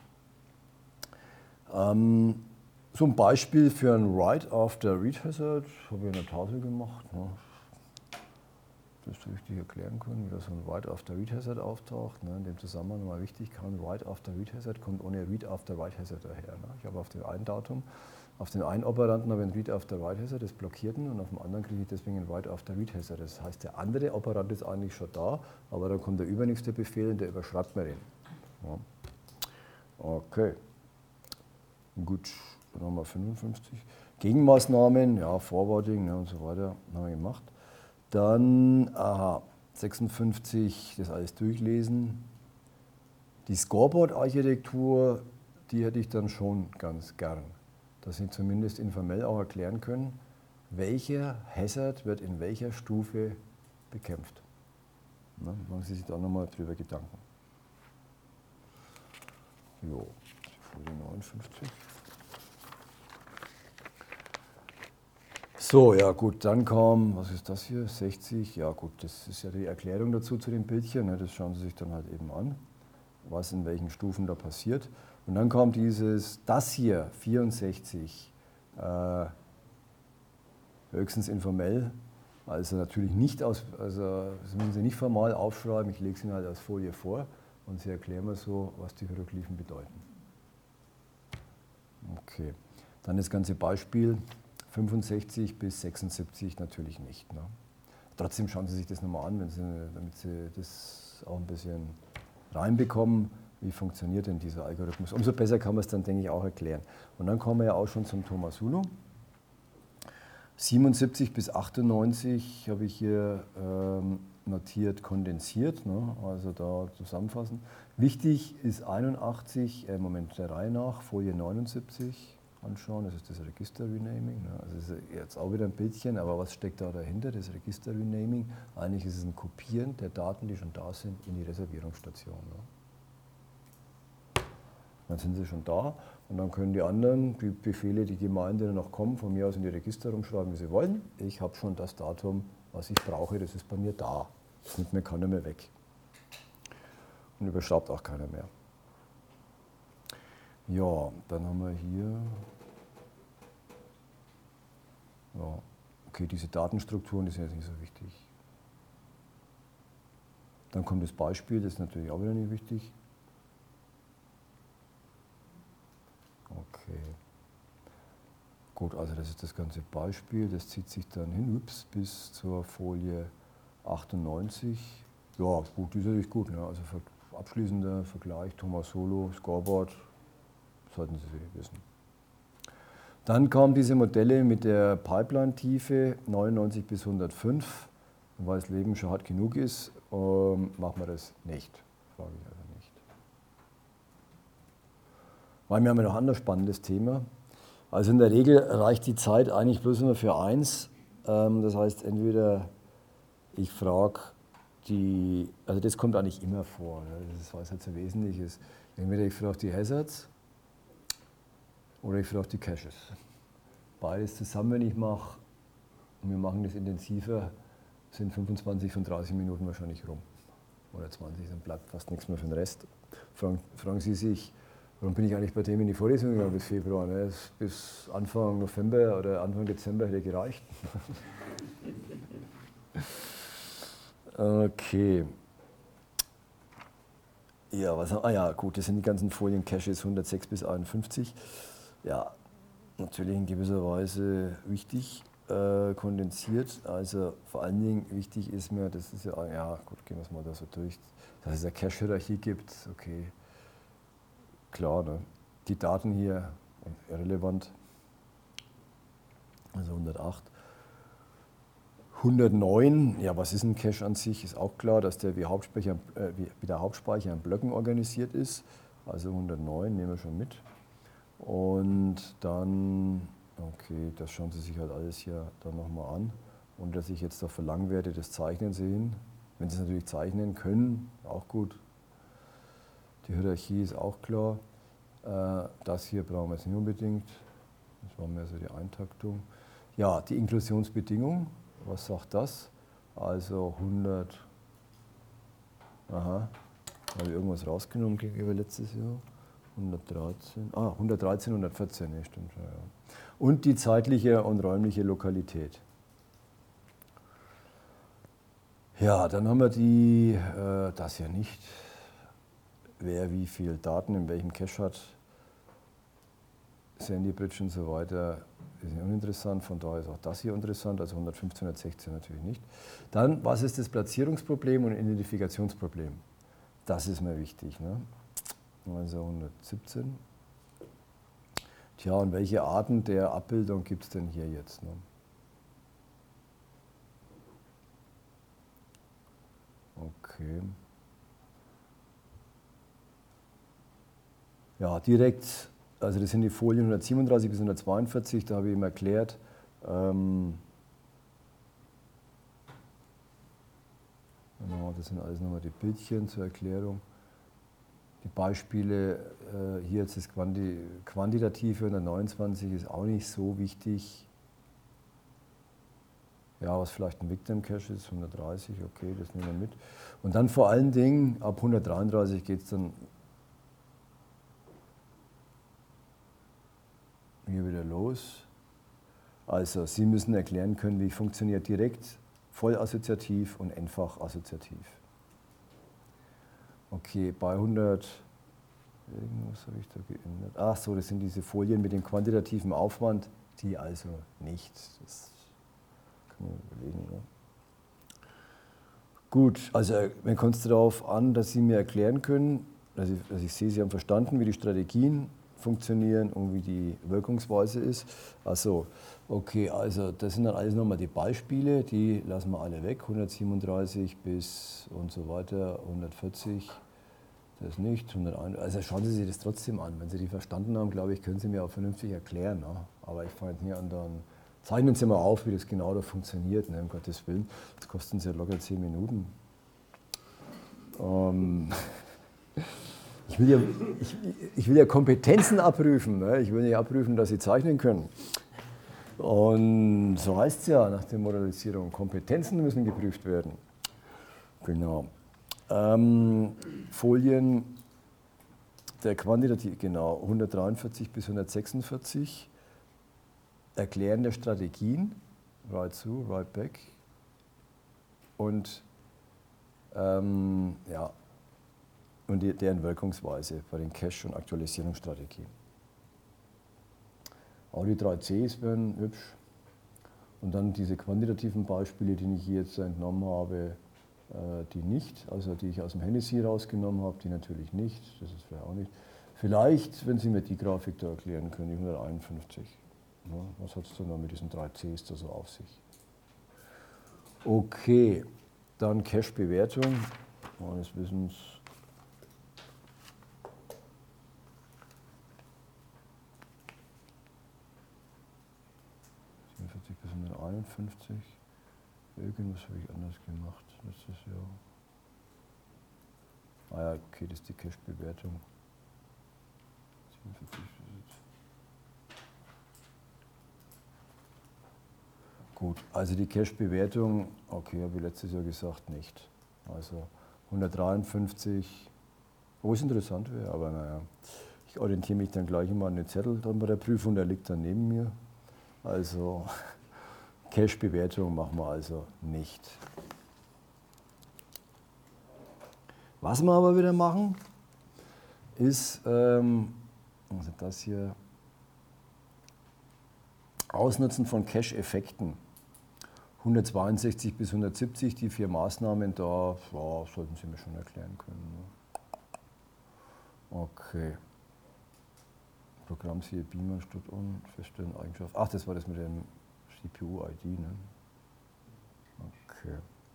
Ähm, so ein Beispiel für ein Write After Read Hazard habe ich in der Tafel gemacht. Ne? Das richtig erklären können, wie das so ein Write After Read Hazard auftaucht. Ne? In dem Zusammenhang mal wichtig, kein Write After Read Hazard kommt ohne Read After Write Hazard daher. Ne? Ich habe auf dem einen Datum, auf den einen Operanten habe ich ein Read After Write Hazard, das blockierten, und auf dem anderen kriege ich deswegen ein Write After Read Hazard. Das heißt, der andere Operand ist eigentlich schon da, aber dann kommt der übernächste Befehl und der überschreibt mir den. Ja. Okay, gut, dann haben wir fünfundfünfzig. Gegenmaßnahmen, ja, Forwarding, ne, und so weiter, haben wir gemacht. Dann, aha, sechsundfünfzig, das alles durchlesen. Die Scoreboard-Architektur, die hätte ich dann schon ganz gern, dass Sie zumindest informell auch erklären können, welcher Hazard wird in welcher Stufe bekämpft. Na, machen Sie sich da nochmal drüber Gedanken. Jo, Folie neunundfünfzig. So, ja gut, dann kam, was ist das hier, sechzig, ja gut, das ist ja die Erklärung dazu zu dem Bildchen, ne, das schauen Sie sich dann halt eben an, was in welchen Stufen da passiert. Und dann kam dieses, das hier, vierundsechzig, äh, höchstens informell, also natürlich nicht aus, also das müssen Sie nicht formal aufschreiben, ich lege es Ihnen halt als Folie vor und Sie erklären mir so, was die Hieroglyphen bedeuten. Okay, dann das ganze Beispiel. fünfundsechzig bis sechsundsiebzig natürlich nicht. Ne? Trotzdem schauen Sie sich das nochmal an, wenn Sie, damit Sie das auch ein bisschen reinbekommen, wie funktioniert denn dieser Algorithmus. Umso besser kann man es dann, denke ich, auch erklären. Und dann kommen wir ja auch schon zum Tomasulo. siebenundsiebzig bis achtundneunzig habe ich hier ähm, notiert, kondensiert, ne? Also da zusammenfassen. Wichtig ist einundachtzig, äh, Moment der Reihe nach, Folie neunundsiebzig. Anschauen, das ist das Register-Renaming. Also das ist jetzt auch wieder ein Bildchen, aber was steckt da dahinter? Das Register-Renaming, eigentlich ist es ein Kopieren der Daten, die schon da sind, in die Reservierungsstation. Dann sind sie schon da und dann können die anderen, die Befehle, die Gemeinde dann noch kommen, von mir aus in die Register rumschreiben, wie sie wollen. Ich habe schon das Datum, was ich brauche, das ist bei mir da. Das nimmt mir keiner mehr weg. Und überschreibt auch keiner mehr. Ja, dann haben wir hier, ja, okay, diese Datenstrukturen, die sind jetzt nicht so wichtig. Dann kommt das Beispiel, das ist natürlich auch wieder nicht wichtig. Okay, gut, also das ist das ganze Beispiel, das zieht sich dann hin, ups, bis zur Folie achtundneunzig. Ja, gut, die ist natürlich gut, ne? Also für abschließender Vergleich, Tomasulo, Scoreboard, sollten Sie wissen. Dann kamen diese Modelle mit der Pipeline-Tiefe neunundneunzig bis hundertfünf. Und weil das Leben schon hart genug ist, ähm, machen wir das nicht. Frage ich also nicht. Weil wir haben ja noch ein anderes spannendes Thema. Also in der Regel reicht die Zeit eigentlich bloß immer für eins. Ähm, das heißt, entweder ich frage die, also das kommt eigentlich immer vor, ne? Das ist, was halt so wesentlich ist. Entweder ich frage die Hazards, oder ich frage die Caches. beides zusammen, wenn ich mache, und wir machen das intensiver, sind fünfundzwanzig von dreißig Minuten wahrscheinlich rum. Oder zwanzig, dann bleibt fast nichts mehr für den Rest. Fragen, fragen Sie sich, warum bin ich eigentlich bei dem in die Vorlesung gegangen bis Februar? Ne? Bis Anfang November oder Anfang Dezember hätte gereicht. Okay. Ja, was, ah ja, gut, das sind die ganzen Folien-Caches hundertsechs bis einundfünfzig. Ja, natürlich in gewisser Weise wichtig, äh, kondensiert. Also vor allen Dingen wichtig ist mir, das ist ja, ja gut, gehen wir es mal da so durch, dass es eine Cache-Hierarchie gibt, okay, klar, ne? Die Daten hier irrelevant, also hundertacht. hundertneun, ja, was ist ein Cache an sich? Ist auch klar, dass der wie, Hauptspeicher, äh, wie, wie der Hauptspeicher an Blöcken organisiert ist. Also hundertneun nehmen wir schon mit. Und dann, okay, das schauen Sie sich halt alles hier dann nochmal an. Und dass ich jetzt da verlangen werde, das zeichnen Sie hin. Wenn Sie es natürlich zeichnen können, auch gut. Die Hierarchie ist auch klar. Äh, das hier brauchen wir jetzt nicht unbedingt. Das war mehr so die Eintaktung. Ja, die Inklusionsbedingung. Was sagt das? Also hundert, aha, habe ich irgendwas rausgenommen gegenüber letztes Jahr? hundertdreizehn, ah, hundertdreizehn, hundertvierzehn, ne, stimmt. Ja, ja. Und die zeitliche und räumliche Lokalität. Ja, dann haben wir die, äh, das ja nicht, wer wie viel Daten in welchem Cache hat, Sandy Bridge und so weiter. Das ist ja uninteressant, von daher ist auch das hier interessant, also hundertfünfzehn, hundertsechzehn natürlich nicht. Dann, was ist das Platzierungsproblem und Identifikationsproblem? Das ist mir wichtig. Ne? Also hundertsiebzehn. Tja, und welche Arten der Abbildung gibt es denn hier jetzt? Ne? Okay. Ja, direkt. Also das sind die Folien hundertsiebenunddreißig bis hundertzweiundvierzig, da habe ich ihm erklärt, ähm, genau, das sind alles nochmal die Bildchen zur Erklärung. Die Beispiele, äh, hier jetzt das Quanti Quantitative hundertneunundzwanzig ist auch nicht so wichtig. Ja, was vielleicht ein Victim Cache ist, hundertdreißig, okay, das nehmen wir mit. Und dann vor allen Dingen, ab hundertdreiunddreißig geht es dann hier wieder los. Also Sie müssen erklären können, wie funktioniert direkt, vollassoziativ und einfach assoziativ. Okay, bei hundert, irgendwas habe ich da geändert. Ach so, das sind diese Folien mit dem quantitativen Aufwand, die also nicht. Das kann man überlegen. Ne? Gut, also mir kommt es darauf an, dass Sie mir erklären können, dass ich, dass ich sehe, Sie haben verstanden, wie die Strategien funktionieren und wie die Wirkungsweise ist. Also, okay, also das sind dann alles nochmal die Beispiele, die lassen wir alle weg, hundertsiebenunddreißig bis und so weiter, hundertvierzig, das nicht, hunderteins, also schauen Sie sich das trotzdem an. Wenn Sie die verstanden haben, glaube ich, können Sie mir auch vernünftig erklären. Ne? Aber ich fange hier an, dann zeichnen Sie mal auf, wie das genau da funktioniert, ne? Um Gottes Willen. Das kostet uns ja locker zehn Minuten. Ähm Ich will, ja, ich, ich will ja Kompetenzen abprüfen. Ne? Ich will ja abprüfen, dass Sie zeichnen können. Und so heißt es ja nach der Moralisierung, Kompetenzen müssen geprüft werden. Genau. Ähm, Folien der Quantitativ, genau, hundertdreiundvierzig bis hundertsechsundvierzig. Erklären der Strategien, right through, right back. Und ähm, ja, und die, deren Wirkungsweise bei den Cache- und Aktualisierungsstrategien. Auch die drei Cs werden hübsch. Und dann diese quantitativen Beispiele, die ich hier jetzt entnommen habe, äh, die nicht, also die ich aus dem Hennessy rausgenommen habe, die natürlich nicht, das ist vielleicht auch nicht. Vielleicht, wenn Sie mir die Grafik da erklären können, die hunderteinundfünfzig. Ja, was hat es denn da mit diesen drei Cs da so auf sich? Okay, dann Cache-Bewertung, meines Wissens. siebenundvierzig bis hunderteinundfünfzig. Irgendwas habe ich anders gemacht letztes Jahr. Ah ja, okay, das ist die Cache-Bewertung. Gut, also die Cache-Bewertung, okay, habe ich letztes Jahr gesagt, nicht. Also hundertdreiundfünfzig, wo es interessant wäre, aber naja. Ich orientiere mich dann gleich immer an den Zettel dann bei der Prüfung, der liegt dann neben mir. Also Cache-Bewertung machen wir also nicht. Was wir aber wieder machen, ist, ähm, also das hier, Ausnutzen von Cache-Effekten. hundertzweiundsechzig bis hundertsiebzig, die vier Maßnahmen, da ja, sollten Sie mir schon erklären können. Okay. Programm siehe Beamer statt und feststellen Eigenschaften. Ach, das war das mit dem C P U-I D, ne? Okay.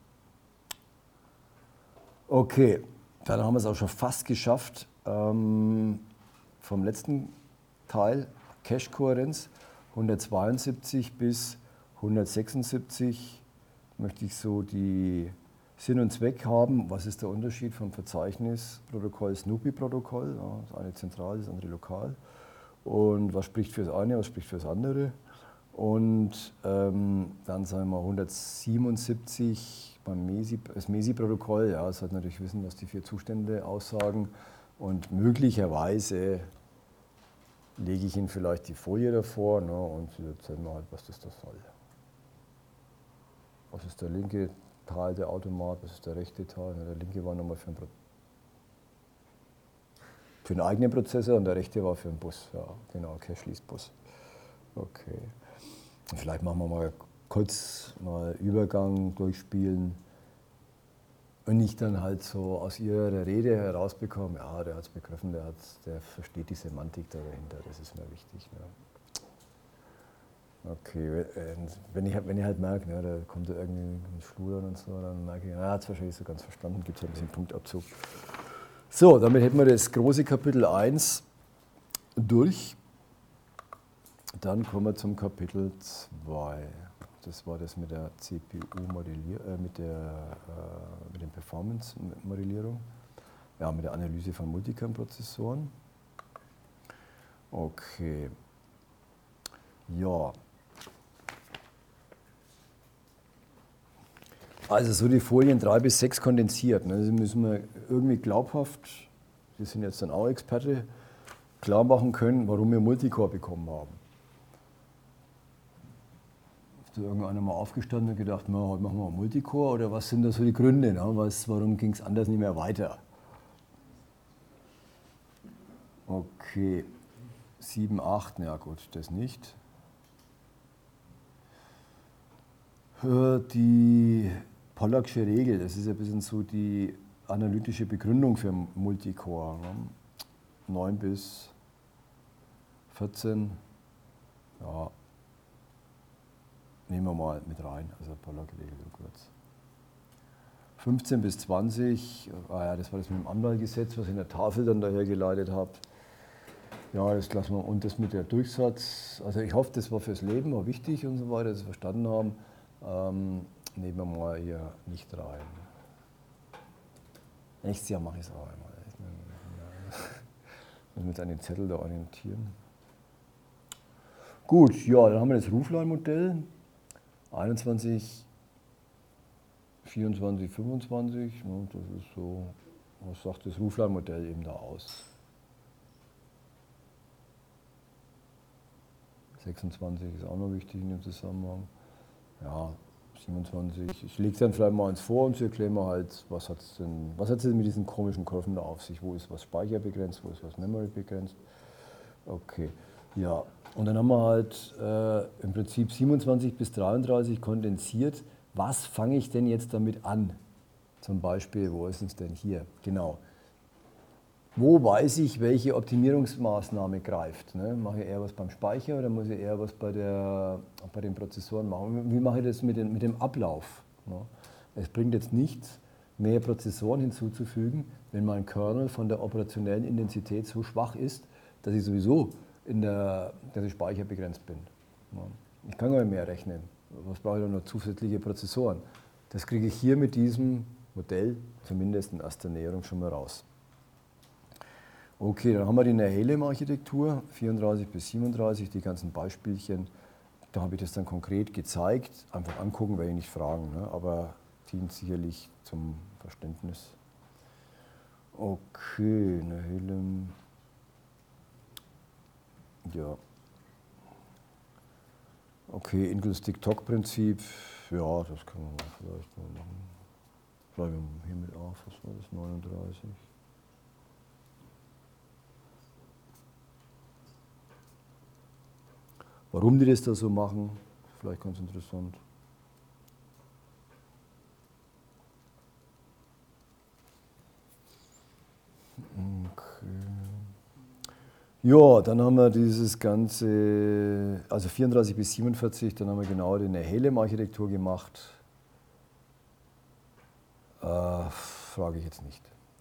Okay, dann haben wir es auch schon fast geschafft. Ähm, vom letzten Teil, Cache-Kohärenz, hundertzweiundsiebzig bis hundertsechsundsiebzig möchte ich so die Sinn und Zweck haben. Was ist der Unterschied vom Verzeichnisprotokoll Snoopy-Protokoll? Ja, das eine zentral, das andere lokal. Und was spricht für das eine, was spricht für das andere? Und ähm, dann sagen wir hundertsiebenundsiebzig beim MESI, das MESI-Protokoll. Ja, es sollte natürlich wissen, was die vier Zustände aussagen. Und möglicherweise lege ich Ihnen vielleicht die Folie davor, ne, und Sie erzählen mir halt, was das da soll. Was ist der linke Teil der Automat, was ist der rechte Teil? Der linke war nochmal für einen, Pro für einen eigenen Prozessor und der rechte war für einen Bus. Ja, genau, Cache-Schließbus. Okay. Und vielleicht machen wir mal kurz mal Übergang durchspielen und nicht dann halt so aus Ihrer Rede herausbekommen, ja, der hat es begriffen, der, hat's, der versteht die Semantik dahinter, das ist mir wichtig. Ne? Okay, wenn ich, wenn ich halt merke, ne, da kommt er irgendwie mit Schludern und so, dann merke ich, er hat es wahrscheinlich so ganz verstanden, gibt es ein bisschen Punktabzug. So, damit hätten wir das große Kapitel eins durch. Dann kommen wir zum Kapitel zwei. Das war das mit der C P U-Modellierung, äh, mit, der, äh, mit der Performance-Modellierung, ja, mit der Analyse von Multicam-Prozessoren. Okay. Ja. Also so die Folien drei bis sechs kondensiert. Ne? Das müssen wir irgendwie glaubhaft, wir sind jetzt dann auch Experte, klar machen können, warum wir Multicore bekommen haben. Ist da irgendeiner mal aufgestanden und gedacht, na, heute machen wir Multicore, oder was sind da so die Gründe? Ne? Was, warum ging es anders nicht mehr weiter? Okay, sieben, acht, ja gut, das nicht. Die Pollacksche Regel, das ist ein bisschen so die analytische Begründung für Multicore. Ne? neun bis vierzehn, ja, nehmen wir mal mit rein, also Pollacksche Regel so kurz. fünfzehn bis zwanzig, ah ja, das war das mit dem Anwahlgesetz, was ich in der Tafel dann daher geleitet habe. Ja, das lassen wir, und das mit der Durchsatz, also ich hoffe, das war fürs Leben, war wichtig und so weiter, dass Sie verstanden haben. Ähm, nehmen wir mal hier nicht rein. Nächstes Jahr mache ich es auch einmal. Ich muss mich an den Zettel da orientieren. Gut, ja, dann haben wir das Roofline-Modell. einundzwanzig, vierundzwanzig, fünfundzwanzig. Das ist so, was sagt das Roofline-Modell eben da aus? sechsundzwanzig ist auch noch wichtig in dem Zusammenhang. Ja, siebenundzwanzig. Ich lege es dann vielleicht mal eins vor und Sie erklären mir halt, was hat es denn, was hat es denn mit diesen komischen Kurven da auf sich? Wo ist was Speicher begrenzt, wo ist was Memory begrenzt? Okay, ja. Und dann haben wir halt äh, im Prinzip siebenundzwanzig bis dreiunddreißig kondensiert. Was fange ich denn jetzt damit an? Zum Beispiel, wo ist es denn hier? Genau. Wo weiß ich, welche Optimierungsmaßnahme greift? Ne? Mache ich eher was beim Speicher oder muss ich eher was bei, der, bei den Prozessoren machen? Wie mache ich das mit, den, mit dem Ablauf? Ne? Es bringt jetzt nichts, mehr Prozessoren hinzuzufügen, wenn mein Kernel von der operationellen Intensität so schwach ist, dass ich sowieso in der, dass ich speicherbegrenzt bin. Ne? Ich kann gar nicht mehr rechnen. Was brauche ich dann noch zusätzliche Prozessoren? Das kriege ich hier mit diesem Modell zumindest in erster Näherung schon mal raus. Okay, dann haben wir die Nehalem-Architektur, vierunddreißig bis siebenunddreißig, die ganzen Beispielchen da habe ich das dann konkret gezeigt. Einfach angucken, werde ich nicht fragen, ne? Aber dient sicherlich zum Verständnis. Okay, Nehalem. Ja. Okay, Intel-Stick-Tock-Prinzip. Ja, das können wir vielleicht mal machen. Schreiben wir hiermit auf, was war das? neununddreißig. Warum die das da so machen, vielleicht ganz interessant. Okay. Ja, dann haben wir dieses ganze, also vierunddreißig bis siebenundvierzig, dann haben wir genau die Nehalem-Architektur gemacht. Äh, frage ich jetzt nicht.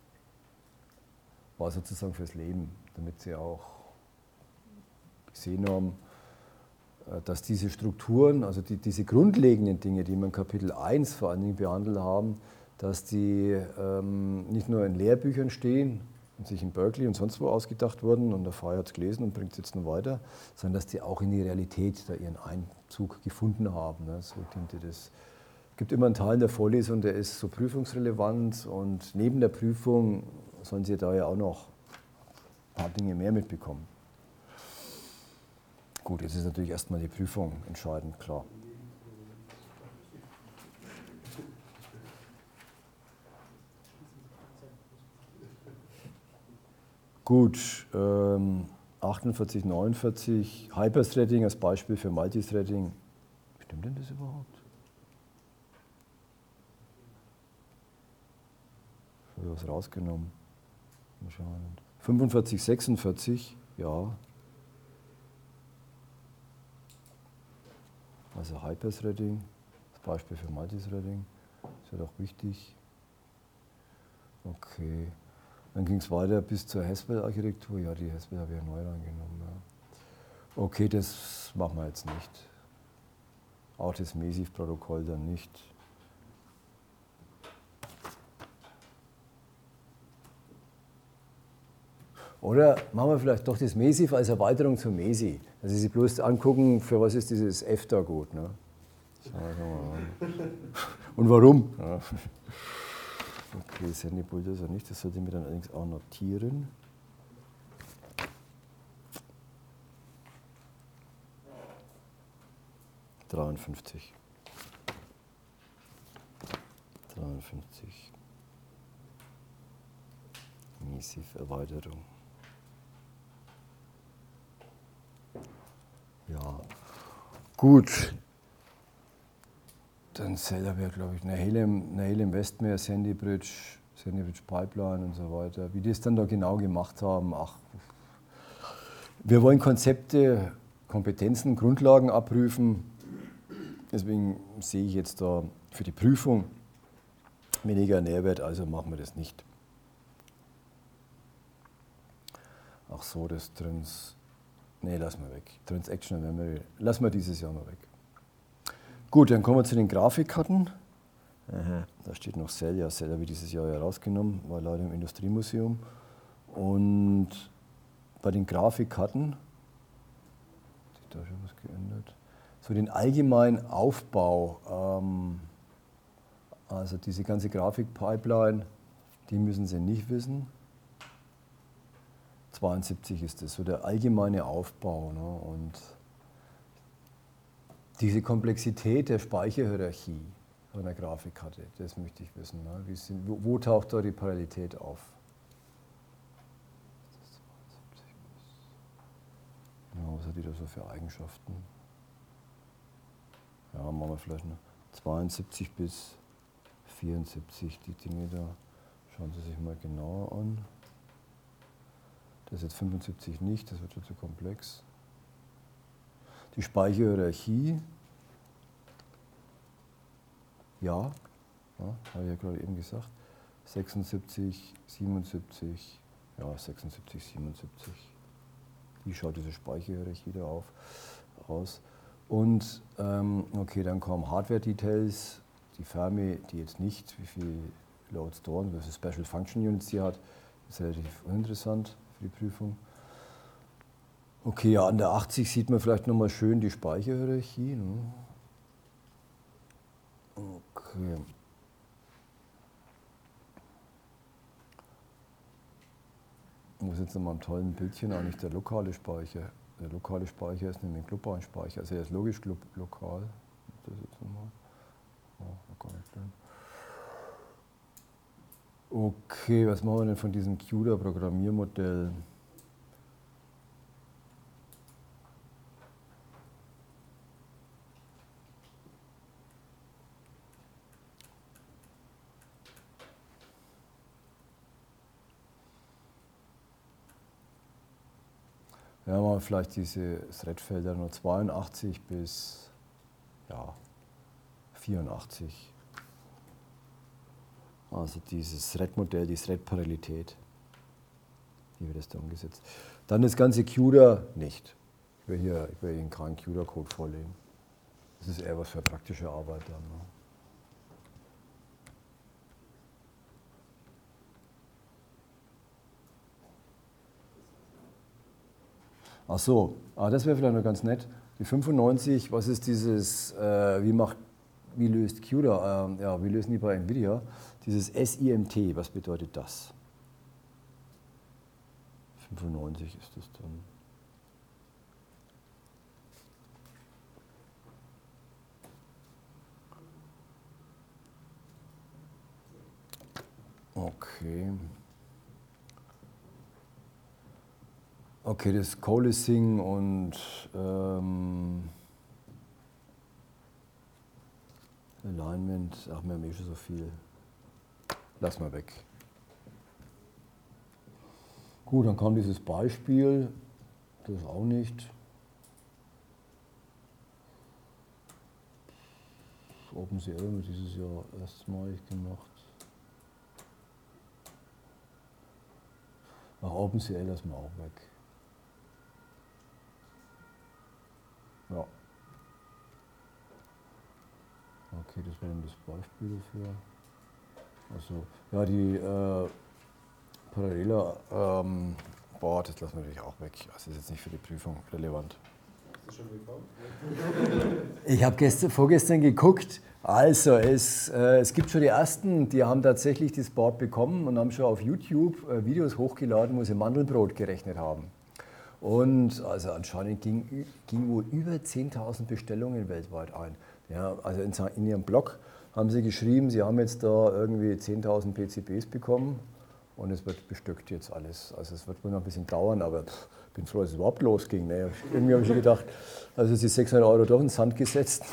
War sozusagen fürs Leben, damit Sie auch gesehen haben, dass diese Strukturen, also die, diese grundlegenden Dinge, die wir in Kapitel eins vor allen Dingen behandelt haben, dass die ähm, nicht nur in Lehrbüchern stehen und sich in Berkeley und sonst wo ausgedacht wurden und der Fay hat es gelesen und bringt es jetzt noch weiter, sondern dass die auch in die Realität da ihren Einzug gefunden haben. Ne? So diente das. Es gibt immer einen Teil in der Vorlesung, der ist so prüfungsrelevant und neben der Prüfung sollen Sie da ja auch noch ein paar Dinge mehr mitbekommen. Gut, jetzt ist natürlich erstmal die Prüfung entscheidend, klar. Gut, ähm, achtundvierzig, neunundvierzig, Hyperthreading als Beispiel für Multithreading. Stimmt denn das überhaupt? Ich habe was rausgenommen. fünfundvierzig, sechsundvierzig, ja. Also Hyperthreading, das Beispiel für Multithreading, ist ja doch wichtig. Okay, dann ging es weiter bis zur Haswell-Architektur. Ja, die Haswell habe ich ja neu reingenommen. Ja. Okay, das machen wir jetzt nicht. Auch das MESIF-Protokoll dann nicht. Oder machen wir vielleicht doch das MESIF als Erweiterung zum MESI. Dass Sie sich bloß angucken, für was ist dieses F da gut. Ne? Und warum? Ja. Okay, Sandy Bulldozer nicht, das sollte ich mir dann allerdings auch notieren. dreiundfünfzig. dreiundfünfzig. MESIF-Erweiterung. Ja, gut. Dann selber wäre, glaube ich, Nehalem, Nehalem Westmere, Sandy Bridge, Sandy Bridge Pipeline und so weiter. Wie die es dann da genau gemacht haben, ach. Wir wollen Konzepte, Kompetenzen, Grundlagen abprüfen. Deswegen sehe ich jetzt da für die Prüfung weniger Nährwert, also machen wir das nicht. Ach so, das Trans... Nee, lassen wir weg. Transactional Memory, lassen wir dieses Jahr noch weg. Gut, dann kommen wir zu den Grafikkarten. Aha. Da steht noch Cell, ja, Cell habe ich dieses Jahr ja rausgenommen, war leider im Industriemuseum. Und bei den Grafikkarten, hat sich da schon was geändert, so den allgemeinen Aufbau, ähm, also diese ganze Grafikpipeline, die müssen Sie nicht wissen. zweiundsiebzig ist das, so der allgemeine Aufbau. Ne? Und diese Komplexität der Speicherhierarchie von der Grafikkarte, das möchte ich wissen. Ne? Wie sind, wo, wo taucht da die Parallelität auf? Ja, was hat die da so für Eigenschaften? Ja, machen wir vielleicht noch zweiundsiebzig bis vierundsiebzig, die Dinge da. Schauen Sie sich mal genauer an. Das ist jetzt fünfundsiebzig nicht, das wird schon zu komplex. Die Speicherhierarchie, ja, ja habe ich ja gerade eben gesagt, sechsundsiebzig, siebenundsiebzig, ja, sechsundsiebzig, siebenundsiebzig. Wie schaut diese Speicherhierarchie da auf, aus? Und ähm, okay, dann kommen Hardware-Details, die Fermi, die jetzt nicht, wie viel Load Store, wie viele Special Function Units sie hat, ist relativ uninteressant für die Prüfung. Okay, ja, an der achtzig sieht man vielleicht nochmal schön die Speicherhierarchie. Ne? Okay. Das ist jetzt nochmal ein tolles Bildchen, eigentlich der lokale Speicher. Der lokale Speicher ist nämlich ein globalen Speicher, also er ist logisch glo lokal. Das jetzt nochmal. Oh, noch gar nicht drin. Okay, was machen wir denn von diesem CUDA-Programmiermodell? Ja, machen wir vielleicht diese Threadfelder nur zweiundachtzig bis ja, vierundachtzig. Also dieses Thread-Modell, die Thread-Parallelität, wie wird das da umgesetzt. Dann das ganze CUDA nicht. Ich will hier, ich will Ihnen keinen CUDA-Code vorlegen. Das ist eher was für praktische Arbeit dann. Ne? Ach so, ah, das wäre vielleicht noch ganz nett. Die fünfundneunzig, was ist dieses, äh, wie macht, wie löst CUDA, äh, ja, wie lösen die bei NVIDIA? Dieses S I M T, was bedeutet das? fünfundneunzig ist das dann. Okay. Okay, das Coalescing und ähm, Alignment, ach, wir haben eh schon so viel. Lass mal weg. Gut, dann kam dieses Beispiel, das auch nicht. OpenCL haben wir dieses Jahr erstmalig gemacht. Ach, OpenCL lassen wir auch weg. Ja. Okay, das war dann das Beispiel dafür. Also, ja, die äh, Paralleler, ähm, boah, das lassen wir natürlich auch weg. Das ist jetzt nicht für die Prüfung relevant. Hast du schon gekommen? Ich habe gestern, vorgestern geguckt. Also, es, äh, es gibt schon die ersten, die haben tatsächlich das Board bekommen und haben schon auf YouTube äh, Videos hochgeladen, wo sie Mandelbrot gerechnet haben. Und also anscheinend ging, ging wohl über zehntausend Bestellungen weltweit ein. Ja, also in, in ihrem Blog haben sie geschrieben, sie haben jetzt da irgendwie zehntausend P C Bs bekommen und es wird bestückt jetzt alles. Also es wird wohl noch ein bisschen dauern, aber ich bin froh, dass es überhaupt losging. Ne? Irgendwie habe ich schon gedacht, also sie sechshundert Euro doch ins Sand gesetzt.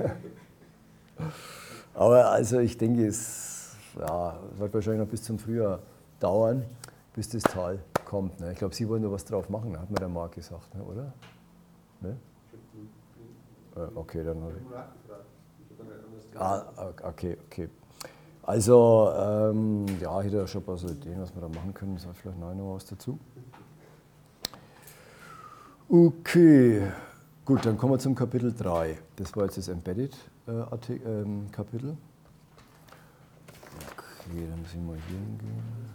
Aber also ich denke, es ja, wird wahrscheinlich noch bis zum Frühjahr dauern, bis das Tal kommt. Ne? Ich glaube, Sie wollen da was drauf machen, hat mir der Marc gesagt, ne? Oder? Ne? Äh, okay, dann. Ah, okay, okay. Also, ähm, ja, ich hätte ja schon ein paar so Ideen, was wir da machen können. Sagt vielleicht noch einer was dazu? Okay, gut, dann kommen wir zum Kapitel drei. Das war jetzt das Embedded-Kapitel. Okay, dann müssen wir mal hier hingehen.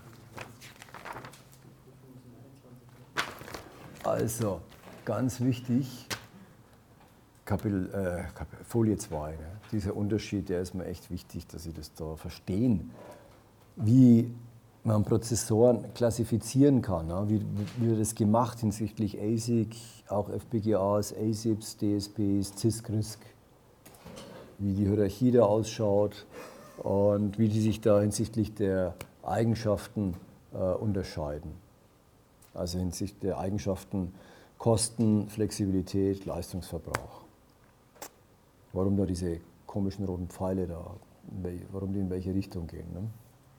Also, ganz wichtig, Kapitel, äh, Kapitel, Folie zwei, ne? Dieser Unterschied, der ist mir echt wichtig, dass Sie das da verstehen, wie man Prozessoren klassifizieren kann. Ne? Wie, wie wird das gemacht hinsichtlich A S I C, auch F P G As, A S I Ps, D S Ps, C I S C, R I S C, wie die Hierarchie da ausschaut und wie die sich da hinsichtlich der Eigenschaften äh, unterscheiden. Also hinsichtlich der Eigenschaften Kosten, Flexibilität, Leistungsverbrauch. Warum da diese komischen roten Pfeile da, warum die in welche Richtung gehen. Ne?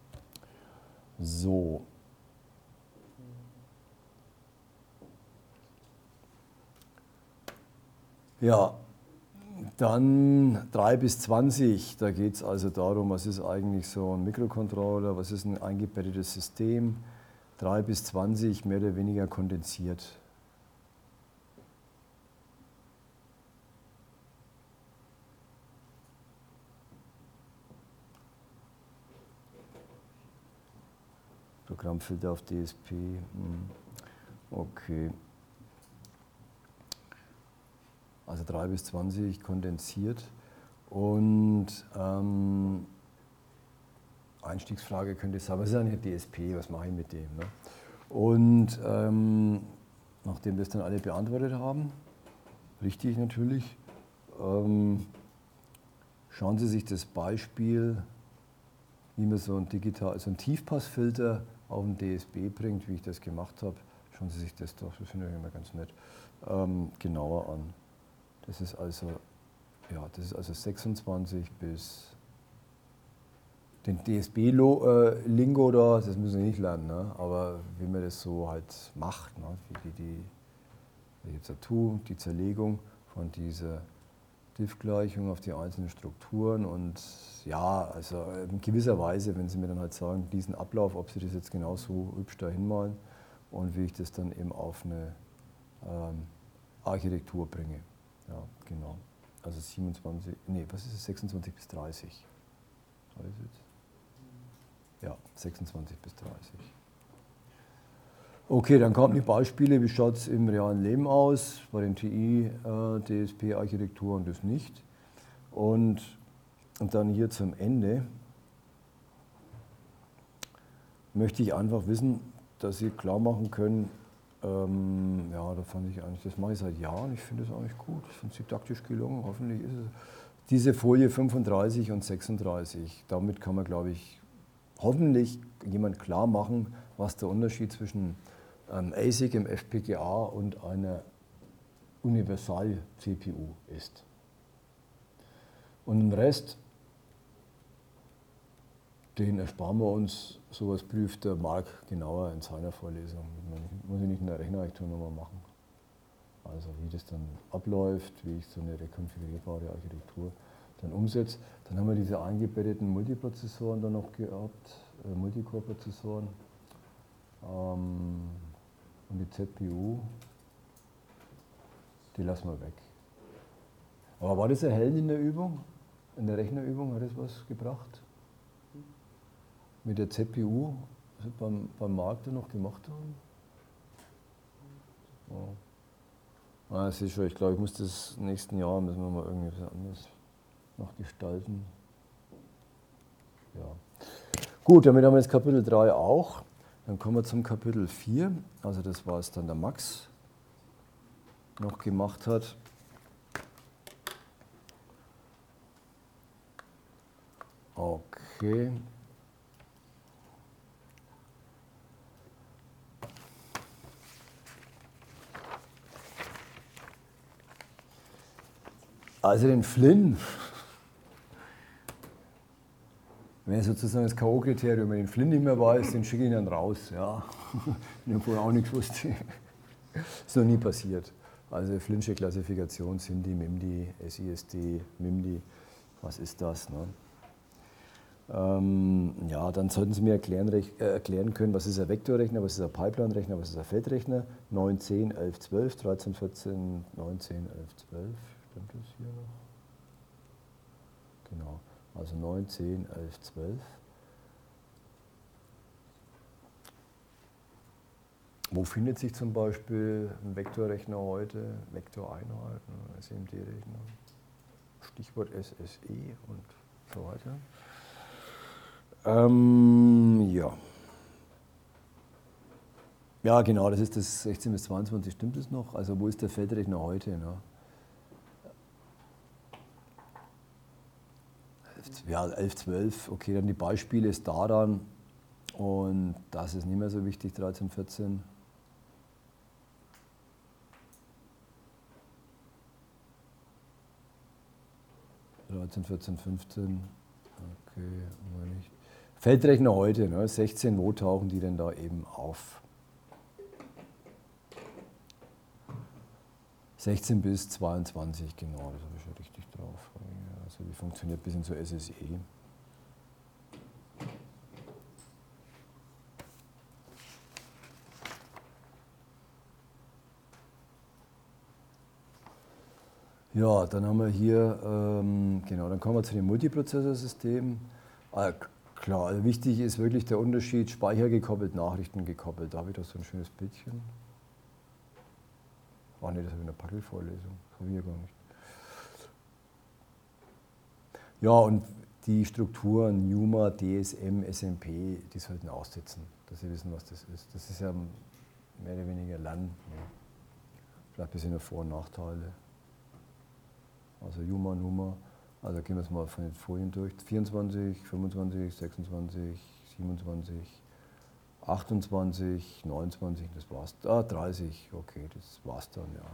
So. Ja, dann drei bis zwanzig, da geht es also darum, was ist eigentlich so ein Mikrocontroller, was ist ein eingebettetes System. drei bis zwanzig mehr oder weniger kondensiert. Programmfilter auf D S P. Okay. also drei bis zwanzig kondensiert. Und ähm, Einstiegsfrage könnte sein, was ist eigentlich ein D S P, was mache ich mit dem? Ne? Und ähm, nachdem das dann alle beantwortet haben, richtig natürlich, ähm, schauen Sie sich das Beispiel, wie man so ein digital, so ein Tiefpassfilter auf den D S B bringt, wie ich das gemacht habe. Schauen Sie sich das doch, das finde ich immer ganz nett, ähm, genauer an. Das ist also, ja, das ist also sechsundzwanzig bis, den D S B-Lingo da, das müssen Sie nicht lernen, ne? Aber wie man das so halt macht, ne? Wie die, die, jetzt dazu, die Zerlegung von dieser Diff-Gleichung auf die einzelnen Strukturen und ja, also in gewisser Weise, wenn Sie mir dann halt sagen, diesen Ablauf, ob Sie das jetzt genauso hübsch da hinmalen und wie ich das dann eben auf eine ähm, Architektur bringe. Ja, genau. Also siebenundzwanzig, nee, was ist es, sechsundzwanzig bis dreißig? Was ist jetzt? Ja, sechsundzwanzig bis dreißig. Okay, dann kamen die Beispiele, wie schaut es im realen Leben aus, bei den T I-D S P-Architekturen das nicht. Und, und dann hier zum Ende möchte ich einfach wissen, dass Sie klar machen können, ähm, ja, da fand ich eigentlich, das mache ich seit Jahren, ich finde das eigentlich gut, ich finde es didaktisch gelungen, hoffentlich ist es. Diese Folie fünfunddreißig und sechsunddreißig, damit kann man, glaube ich, hoffentlich jemand klar machen, was der Unterschied zwischen ähm, A S I C im F P G A und einer Universal-C P U ist. Und den Rest, den ersparen wir uns, sowas prüft der Marc genauer in seiner Vorlesung. Muss ich nicht in der Rechenarchitektur nochmal machen. Also wie das dann abläuft, wie ich so eine rekonfigurierbare Architektur dann umsetze. Dann haben wir diese eingebetteten Multiprozessoren dann noch gehabt, äh, Multicore-Prozessoren ähm, und die Z P U, die lassen wir weg. Aber war das erhellend in der Übung? In der Rechnerübung hat das was gebracht? Mit der Z P U, was wir beim, beim Markt noch gemacht haben? Ja. Ah, ich schon, ich glaube, ich muss das nächsten Jahr, müssen wir mal irgendwie was anderes noch gestalten. Ja. Gut, damit haben wir jetzt Kapitel drei auch. Dann kommen wir zum Kapitel vier. Also das, was dann der Max noch gemacht hat. Okay. Also den Flynn, wenn sozusagen das K O-Kriterium, wenn den Flynn nicht mehr weiß, den schicke ich dann raus. Ja. Ich habe vorher auch nichts wusste. Ist noch nie passiert. Also Flynnsche Klassifikation, SIMD, MIMD, S I S D, MIMD, was ist das? Ne? Ähm, ja, dann sollten Sie mir erklären, äh, erklären können, was ist ein Vektorrechner, was ist ein Pipeline-Rechner, was ist ein Feldrechner. neun, zehn, elf, zwölf, dreizehn, vierzehn, neunzehn, elf, zwölf. Stimmt das hier noch? Genau, also neun, zehn, elf, zwölf. Wo findet sich zum Beispiel ein Vektorrechner heute? Vektoreinheiten, S M D-Rechner, Stichwort S S E und so weiter. Ähm, ja. Ja, genau, das ist das sechzehn bis zweiundzwanzig, stimmt das noch? Also wo ist der Feldrechner heute? Ne? Ja, elf, zwölf, okay, dann die Beispiele ist da dann und das ist nicht mehr so wichtig, dreizehn, vierzehn. dreizehn, vierzehn, fünfzehn, okay, aber nicht. Feldrechner heute, ne, sechzehn, wo tauchen die denn da eben auf? sechzehn bis zweiundzwanzig, genau, das habe ich schon richtig drauf. Also wie funktioniert bis hin zur S S E. Ja, dann haben wir hier, ähm, genau, dann kommen wir zu dem Multiprozessorsystem. Ah, klar, also wichtig ist wirklich der Unterschied Speicher gekoppelt, Nachrichten gekoppelt. Da habe ich doch so ein schönes Bildchen. Ach nee, das habe ich in der Packel-Vorlesung, das habe ich ja gar nicht. Ja, und die Strukturen NUMA, D S M, S M P, die sollten aussitzen, dass sie wissen, was das ist. Das ist ja mehr oder weniger Lernen. Ja. Vielleicht ein bisschen Vor- und Nachteile. Also NUMA, NUMA, also gehen wir es mal von den Folien durch. vierundzwanzig, fünfundzwanzig, sechsundzwanzig, siebenundzwanzig, achtundzwanzig, neunundzwanzig, das war's. Ah, dreißig, okay, das war's dann, ja.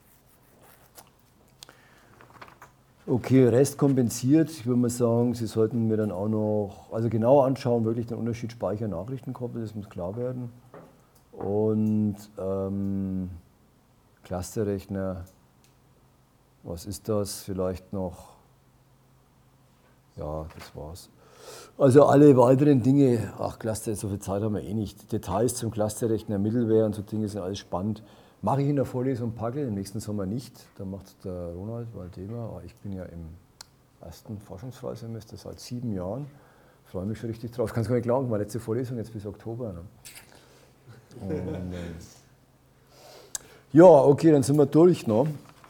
Okay, Rest kompensiert. Ich würde mal sagen, Sie sollten mir dann auch noch, also genauer anschauen, wirklich den Unterschied Speicher-Nachrichtenkoppel, das muss klar werden. Und ähm, Clusterrechner, was ist das? Vielleicht noch, ja, das war's. Also alle weiteren Dinge, ach Cluster, so viel Zeit haben wir eh nicht. Details zum Clusterrechner, Middleware und so Dinge sind alles spannend. Mache ich in der Vorlesung Packel, im nächsten Sommer nicht. Da macht es der Ronald Waldema. Ich bin ja im ersten Forschungsfreisemester seit sieben Jahren. Freue mich schon richtig drauf. Ich kann es gar nicht glauben, meine letzte Vorlesung jetzt bis Oktober. Ne? Und, äh, ja, okay, dann sind wir durch. Ne?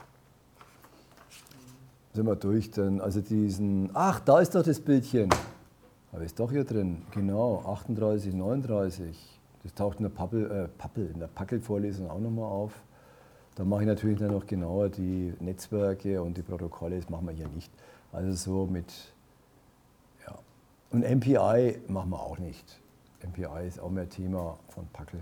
Sind wir durch. Dann, also diesen, ach, da ist doch das Bildchen. Aber ist doch hier drin. Genau, achtunddreißig, neununddreißig. Das taucht in der Pappel, äh, Pappel, in der Packel-Vorlesung auch nochmal auf. Da mache ich natürlich dann noch genauer die Netzwerke und die Protokolle, das machen wir hier nicht. Also so mit, ja. Und M P I machen wir auch nicht. M P I ist auch mehr Thema von Packel.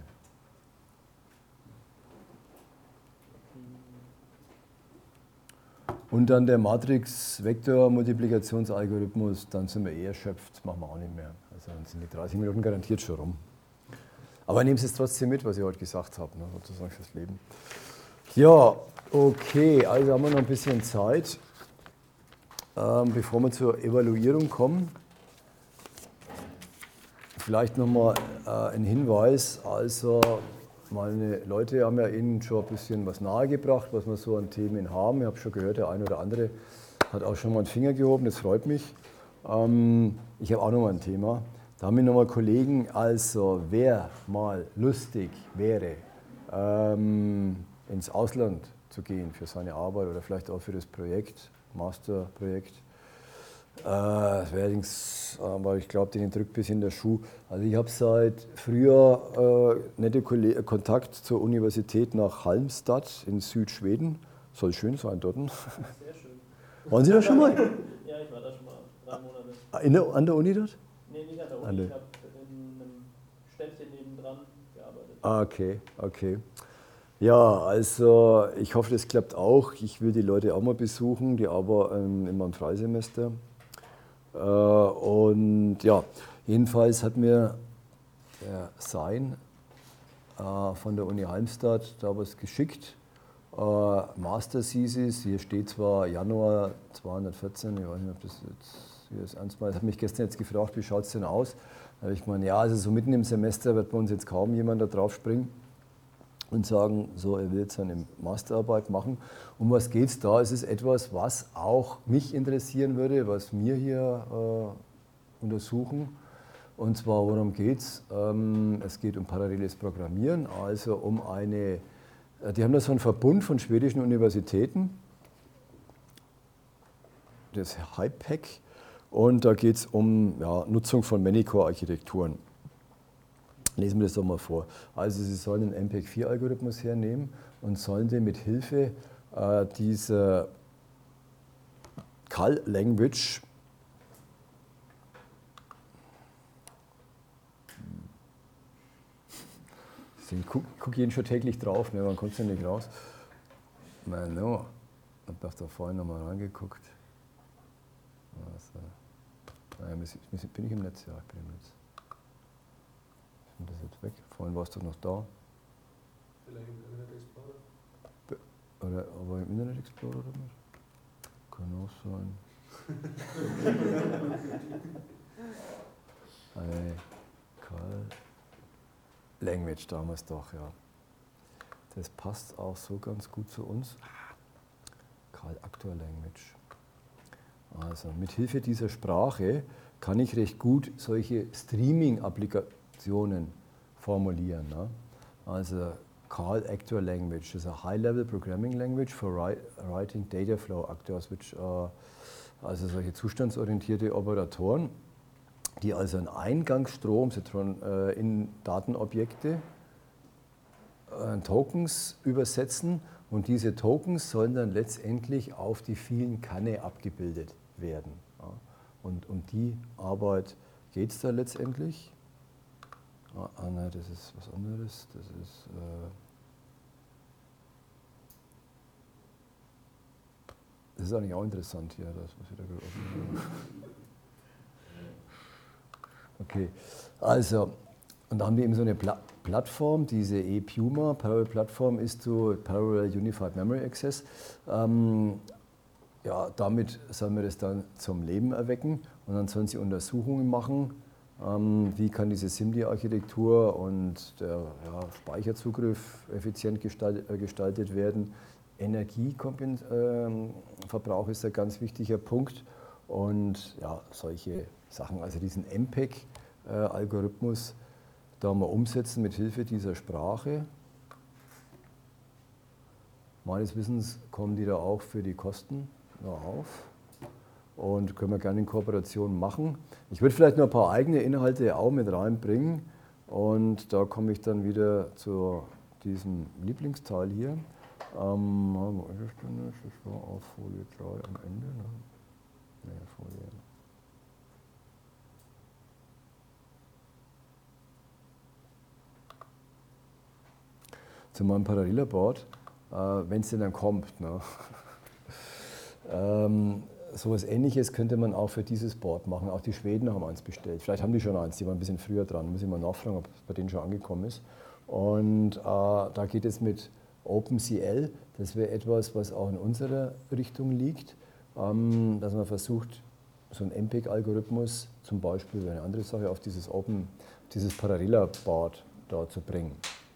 Und dann der Matrix-Vektor-Multiplikationsalgorithmus, dann sind wir eh erschöpft, das machen wir auch nicht mehr. Also dann sind die dreißig Minuten garantiert schon rum. Aber nehmen Sie es trotzdem mit, was ich heute gesagt habe, ne, sozusagen fürs Leben. Ja, okay, also haben wir noch ein bisschen Zeit, ähm, bevor wir zur Evaluierung kommen. Vielleicht nochmal äh, ein Hinweis, also meine Leute haben ja Ihnen schon ein bisschen was nahegebracht, was wir so an Themen haben. Ich habe schon gehört, der eine oder andere hat auch schon mal einen Finger gehoben, das freut mich. Ähm, ich habe auch noch mal ein Thema. Da haben wir nochmal Kollegen, also wer mal lustig wäre, ähm, ins Ausland zu gehen für seine Arbeit oder vielleicht auch für das Projekt, Masterprojekt. Äh, allerdings, äh, weil ich glaube, denen drückt ein bisschen der Schuh. Also ich habe seit früher äh, nette Kolle Kontakt zur Universität nach Halmstad in Südschweden. Soll schön sein dort. Sehr schön. Waren Sie da schon mal? Ja, ich war da schon mal drei Monate. In der, an der Uni dort? Nee, nicht an der Uni. An der- Ich habe in einem Städtchen nebendran gearbeitet. Ah, okay, okay. Ja, also ich hoffe, das klappt auch. Ich will die Leute auch mal besuchen, die aber ähm, immer im Freisemester. Äh, und ja, jedenfalls hat mir der Sein äh, von der Uni Halmstad da was geschickt. Äh, Master Thesis, hier steht zwar Januar zweihundertvierzehn, ich weiß nicht, ob das jetzt hier das ernst meint. Er hat mich gestern jetzt gefragt, wie schaut es denn aus? Da habe ich gemeint, ja, also so mitten im Semester wird bei uns jetzt kaum jemand da drauf springen und sagen, so, er will jetzt seine Masterarbeit machen. Um was geht es da? Es ist etwas, was auch mich interessieren würde, was wir hier äh, untersuchen. Und zwar, worum geht es? Ähm, es geht um paralleles Programmieren, also um eine, äh, die haben da so einen Verbund von schwedischen Universitäten, das HiPAC, und da geht es um ja, Nutzung von Many-Core-Architekturen. Lesen wir das doch mal vor. Also Sie sollen einen M P E G vier Algorithmus hernehmen und sollen den mit Hilfe äh, dieser C A L-Language ich gucke guck jeden schon täglich drauf, ne, man kommt ja nicht raus. Man, no. Ich habe da vorhin nochmal reingeguckt. Also, naja, bin ich im Netz? Ja, ich bin im Netz. Ist das jetzt weg? Vorhin war es doch noch da. Vielleicht im Internet Explorer? Oder aber im Internet Explorer oder nicht? Kann auch sein. Hey, Carl. Language damals doch, ja. Das passt auch so ganz gut zu uns. Carl Actor Language. Also mit Hilfe dieser Sprache kann ich recht gut solche Streaming-Applikationen formulieren. Ne? Also Carl Actor Language is a high-level programming language for writing data flow actors, which are also solche zustandsorientierte Operatoren, die also einen Eingangsstrom äh, in Datenobjekte, äh, Tokens übersetzen und diese Tokens sollen dann letztendlich auf die vielen Kanne abgebildet werden. Ja. Und um die Arbeit geht es da letztendlich. Ah, ah nein, das ist was anderes. Das ist, äh das ist eigentlich auch interessant hier, das was wieder offen. Okay, also, und da haben die eben so eine Pla Plattform, diese ePuma, Parallel Plattform ist so Parallel Unified Memory Access. Ähm, ja, damit sollen wir das dann zum Leben erwecken und dann sollen sie Untersuchungen machen, ähm, wie kann diese SIMD-Architektur und der ja, Speicherzugriff effizient gestalt, äh, gestaltet werden. Energieverbrauch ist ein ganz wichtiger Punkt und ja, solche Sachen, also diesen M P E G-Algorithmus da mal umsetzen mit Hilfe dieser Sprache. Meines Wissens kommen die da auch für die Kosten noch auf und können wir gerne in Kooperation machen. Ich würde vielleicht noch ein paar eigene Inhalte auch mit reinbringen und da komme ich dann wieder zu diesem Lieblingsteil hier. Ähm, das war auf Folie drei am Ende. Ne? Nee, Folie. Zu meinem Parallelaboard, äh, wenn es denn dann kommt. Ne? ähm, so etwas Ähnliches könnte man auch für dieses Board machen. Auch die Schweden haben eins bestellt. Vielleicht haben die schon eins, die waren ein bisschen früher dran. Muss ich mal nachfragen, ob es bei denen schon angekommen ist. Und äh, da geht es mit OpenCL. Das wäre etwas, was auch in unserer Richtung liegt, ähm, dass man versucht, so einen M P E G-Algorithmus zum Beispiel, eine andere Sache, auf dieses Open, dieses Parallelaboard da zu bringen.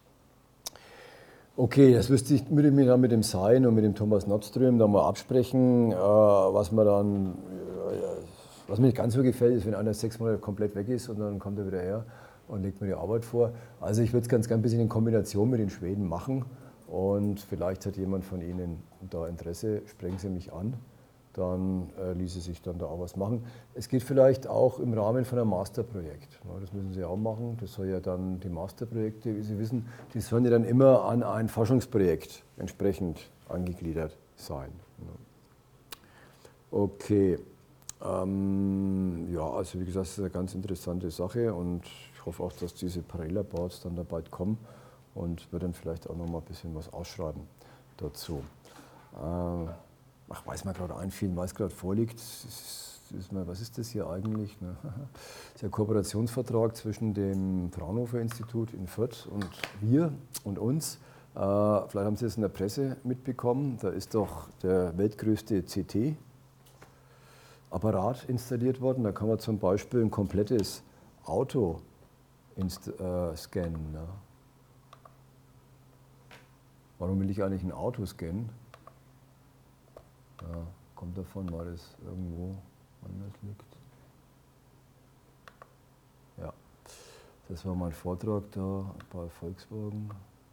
Okay, das wüsste ich, würde ich mir dann mit dem Sein und mit dem Thomas Nordström da mal absprechen, äh, was mir dann, äh, was mir nicht ganz so gefällt, ist, wenn einer sechs Monate komplett weg ist und dann kommt er wieder her und legt mir die Arbeit vor. Also ich würde es ganz gerne ein bisschen in Kombination mit den Schweden machen und vielleicht hat jemand von Ihnen da Interesse, sprechen Sie mich an, dann äh, ließe sich dann da auch was machen. Es geht vielleicht auch im Rahmen von einem Masterprojekt. Ja, das müssen Sie auch machen. Das soll ja dann, die Masterprojekte, wie Sie wissen, die sollen ja dann immer an ein Forschungsprojekt entsprechend angegliedert sein. Ja. Okay. Ähm, ja, also wie gesagt, das ist eine ganz interessante Sache und ich hoffe auch, dass diese Parallelaboards dann da bald kommen und wir dann vielleicht auch noch mal ein bisschen was ausschreiben dazu. Äh, Ach, weiß man gerade einfielen, was gerade vorliegt. Ist, ist mal, was ist das hier eigentlich? Ne? Das ist der Kooperationsvertrag zwischen dem Fraunhofer Institut in Fürth und wir und uns. Äh, vielleicht haben Sie es in der Presse mitbekommen. Da ist doch der weltgrößte C T-Apparat installiert worden. Da kann man zum Beispiel ein komplettes Auto inst äh, scannen. Ne? Warum will ich eigentlich ein Auto scannen? Ja, kommt davon, weil es irgendwo anders liegt. Ja, das war mein Vortrag da bei Volkswagen.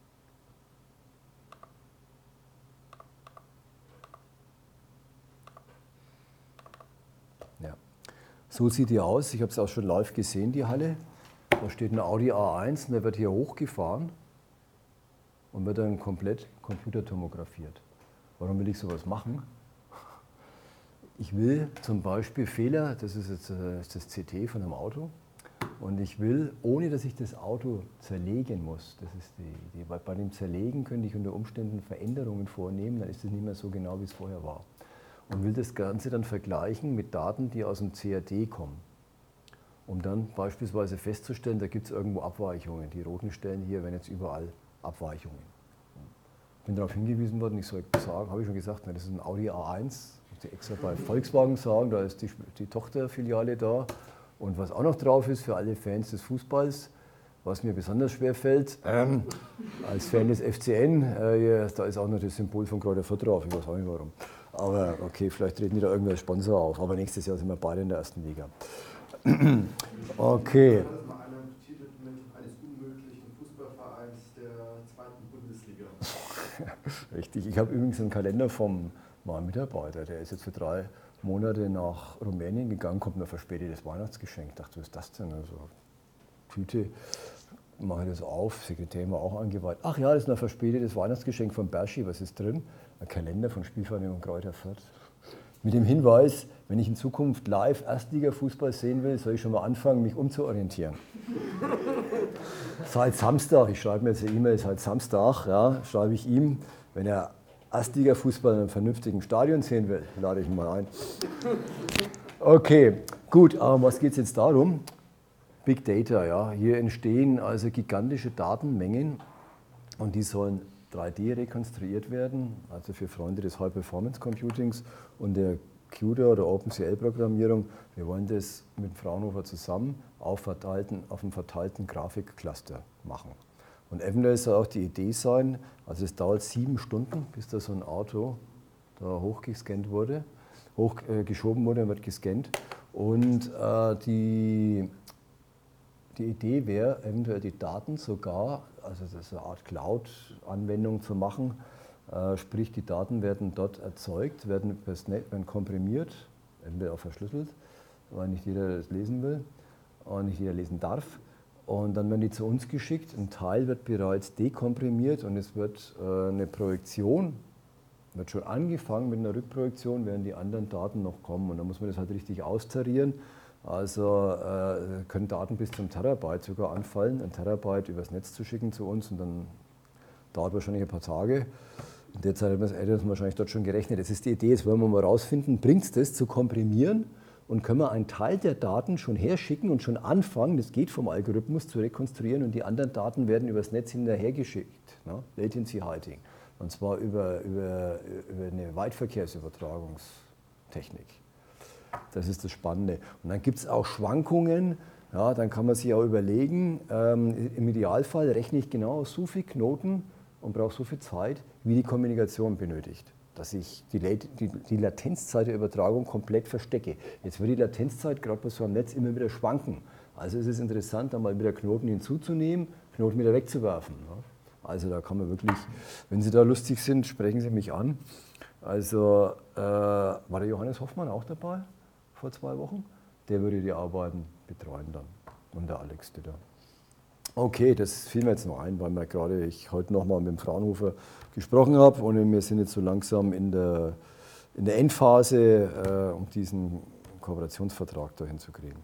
Ja, so sieht die aus. Ich habe es auch schon live gesehen, die Halle. Da steht ein Audi A eins und der wird hier hochgefahren und wird dann komplett computertomografiert. Warum will ich sowas machen? Ich will zum Beispiel Fehler, das ist jetzt das C T von einem Auto, und ich will, ohne dass ich das Auto zerlegen muss, das ist die Idee, weil bei dem Zerlegen könnte ich unter Umständen Veränderungen vornehmen, dann ist es nicht mehr so genau, wie es vorher war. Und will das Ganze dann vergleichen mit Daten, die aus dem C A D kommen, um dann beispielsweise festzustellen, da gibt es irgendwo Abweichungen. Die roten Stellen hier werden jetzt überall Abweichungen. Ich bin darauf hingewiesen worden, ich soll sagen, habe ich schon gesagt, das ist ein Audi A eins. Ich extra bei Volkswagen sagen, da ist die, die Tochterfiliale da. Und was auch noch drauf ist für alle Fans des Fußballs, was mir besonders schwer fällt, ähm, als Fan des F C N, äh, da ist auch noch das Symbol von Kräuter Fürth drauf, ich weiß auch nicht warum. Aber okay, vielleicht treten die da irgendwer Sponsor auf, aber nächstes Jahr sind wir beide in der ersten Liga. Okay. Das mal einer Titel eines unmöglichen Fußballvereins der zweiten Bundesliga. Richtig, ich habe übrigens einen Kalender vom meinem Mitarbeiter, der ist jetzt für drei Monate nach Rumänien gegangen, kommt noch verspätetes Weihnachtsgeschenk. Ich dachte, was ist das denn? Also, Tüte, mache ich das auf, Sekretär war auch angeweiht. Ach ja, das ist noch verspätetes Weihnachtsgeschenk von Berschi, was ist drin? Ein Kalender von Spielvereinigung Greuther Fürth. Mit dem Hinweis, wenn ich in Zukunft live Erstliga-Fußball sehen will, soll ich schon mal anfangen, mich umzuorientieren. Seit Samstag, ich schreibe mir jetzt eine E-Mail, seit Samstag ja, schreibe ich ihm, wenn er Erstliga-Fußball in einem vernünftigen Stadion sehen will, lade ich ihn mal ein. Okay, gut, aber was geht es jetzt darum? Big Data, ja. Hier entstehen also gigantische Datenmengen und die sollen drei D rekonstruiert werden, also für Freunde des High-Performance-Computings und der CUDA oder OpenCL-Programmierung. Wir wollen das mit Fraunhofer zusammen auf, verteilten, auf einem verteilten Grafikcluster machen. Und eventuell soll auch die Idee sein, also es dauert sieben Stunden, bis da so ein Auto da hochgescannt wurde, hochgeschoben wurde und wird gescannt. Und äh, die, die Idee wäre, eventuell die Daten sogar, also das ist eine Art Cloud-Anwendung zu machen, äh, sprich die Daten werden dort erzeugt, werden, übers Netz, werden komprimiert, eventuell auch verschlüsselt, weil nicht jeder das lesen will und nicht jeder lesen darf. Und dann werden die zu uns geschickt, ein Teil wird bereits dekomprimiert und es wird äh, eine Projektion, wird schon angefangen mit einer Rückprojektion, während die anderen Daten noch kommen. Und dann muss man das halt richtig austarieren. Also äh, können Daten bis zum Terabyte sogar anfallen, ein Terabyte übers Netz zu schicken zu uns und dann dauert wahrscheinlich ein paar Tage. In der Zeit hätte das wahrscheinlich dort schon gerechnet. Das ist die Idee, jetzt wollen wir mal rausfinden, bringt es das zu komprimieren und können wir einen Teil der Daten schon herschicken und schon anfangen, das geht vom Algorithmus, zu rekonstruieren und die anderen Daten werden übers Netz hinterhergeschickt, ne? Latency Hiding, und zwar über, über, über eine Weitverkehrsübertragungstechnik. Das ist das Spannende. Und dann gibt es auch Schwankungen, ja, dann kann man sich auch überlegen, ähm, im Idealfall rechne ich genau so viele Knoten und brauche so viel Zeit, wie die Kommunikation benötigt, dass ich die, die, die Latenzzeit der Übertragung komplett verstecke. Jetzt wird die Latenzzeit gerade bei so einem Netz immer wieder schwanken. Also ist es interessant, da mal wieder Knoten hinzuzunehmen, Knoten wieder wegzuwerfen. Ne? Also da kann man wirklich, wenn Sie da lustig sind, sprechen Sie mich an. Also äh, war der Johannes Hoffmann auch dabei vor zwei Wochen? Der würde die Arbeiten betreuen dann und der Alex Ditter. Okay, das fiel mir jetzt noch ein, weil mir gerade ich heute nochmal mit dem Fraunhofer gesprochen habe und wir sind jetzt so langsam in der, in der Endphase, äh, um diesen Kooperationsvertrag da hinzukriegen.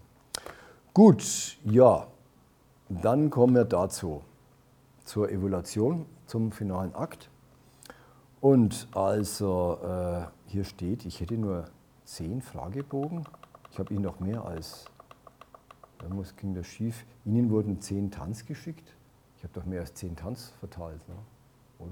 Gut, ja, dann kommen wir dazu, zur Evaluation, zum finalen Akt. Und also äh, hier steht, ich hätte nur zehn Fragebogen. Ich habe Ihnen noch mehr als, da muss, ging das schief, Ihnen wurden zehn Tanz geschickt. Ich habe doch mehr als zehn Tanz verteilt, ne? Oder?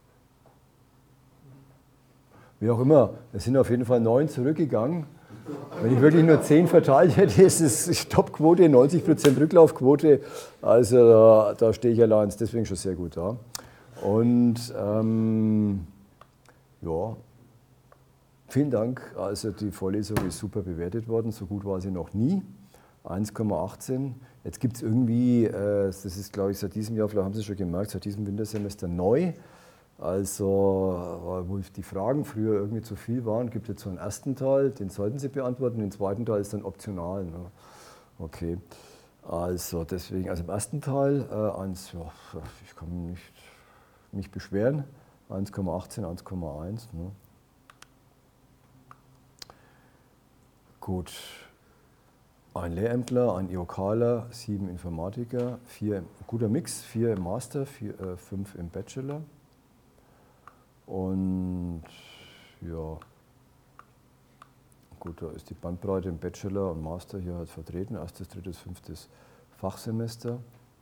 Wie auch immer, es sind auf jeden Fall neun zurückgegangen. Wenn ich wirklich nur zehn verteilt hätte, ist es Topquote, neunzig Prozent Rücklaufquote. Also da, da stehe ich allein, deswegen schon sehr gut da. Und ähm, ja, vielen Dank. Also die Vorlesung ist super bewertet worden, so gut war sie noch nie. eins Komma achtzehn. Jetzt gibt es irgendwie, äh, das ist glaube ich seit diesem Jahr, vielleicht haben Sie es schon gemerkt, seit diesem Wintersemester neu. Also, wo die Fragen früher irgendwie zu viel waren, gibt es jetzt so einen ersten Teil, den sollten Sie beantworten, den zweiten Teil ist dann optional. Ne? Okay, also deswegen, also im ersten Teil, äh, eins, ja, ich kann mich nicht, nicht beschweren, eins Komma achtzehn, eins Komma eins. Ne? Gut, ein Lehrämtler, ein IOKler, sieben Informatiker, vier, guter Mix, vier im Master, vier, äh, fünf im Bachelor. Und ja, gut, da ist die Bandbreite im Bachelor und Master hier halt vertreten, erstes, drittes, fünftes Fachsemester.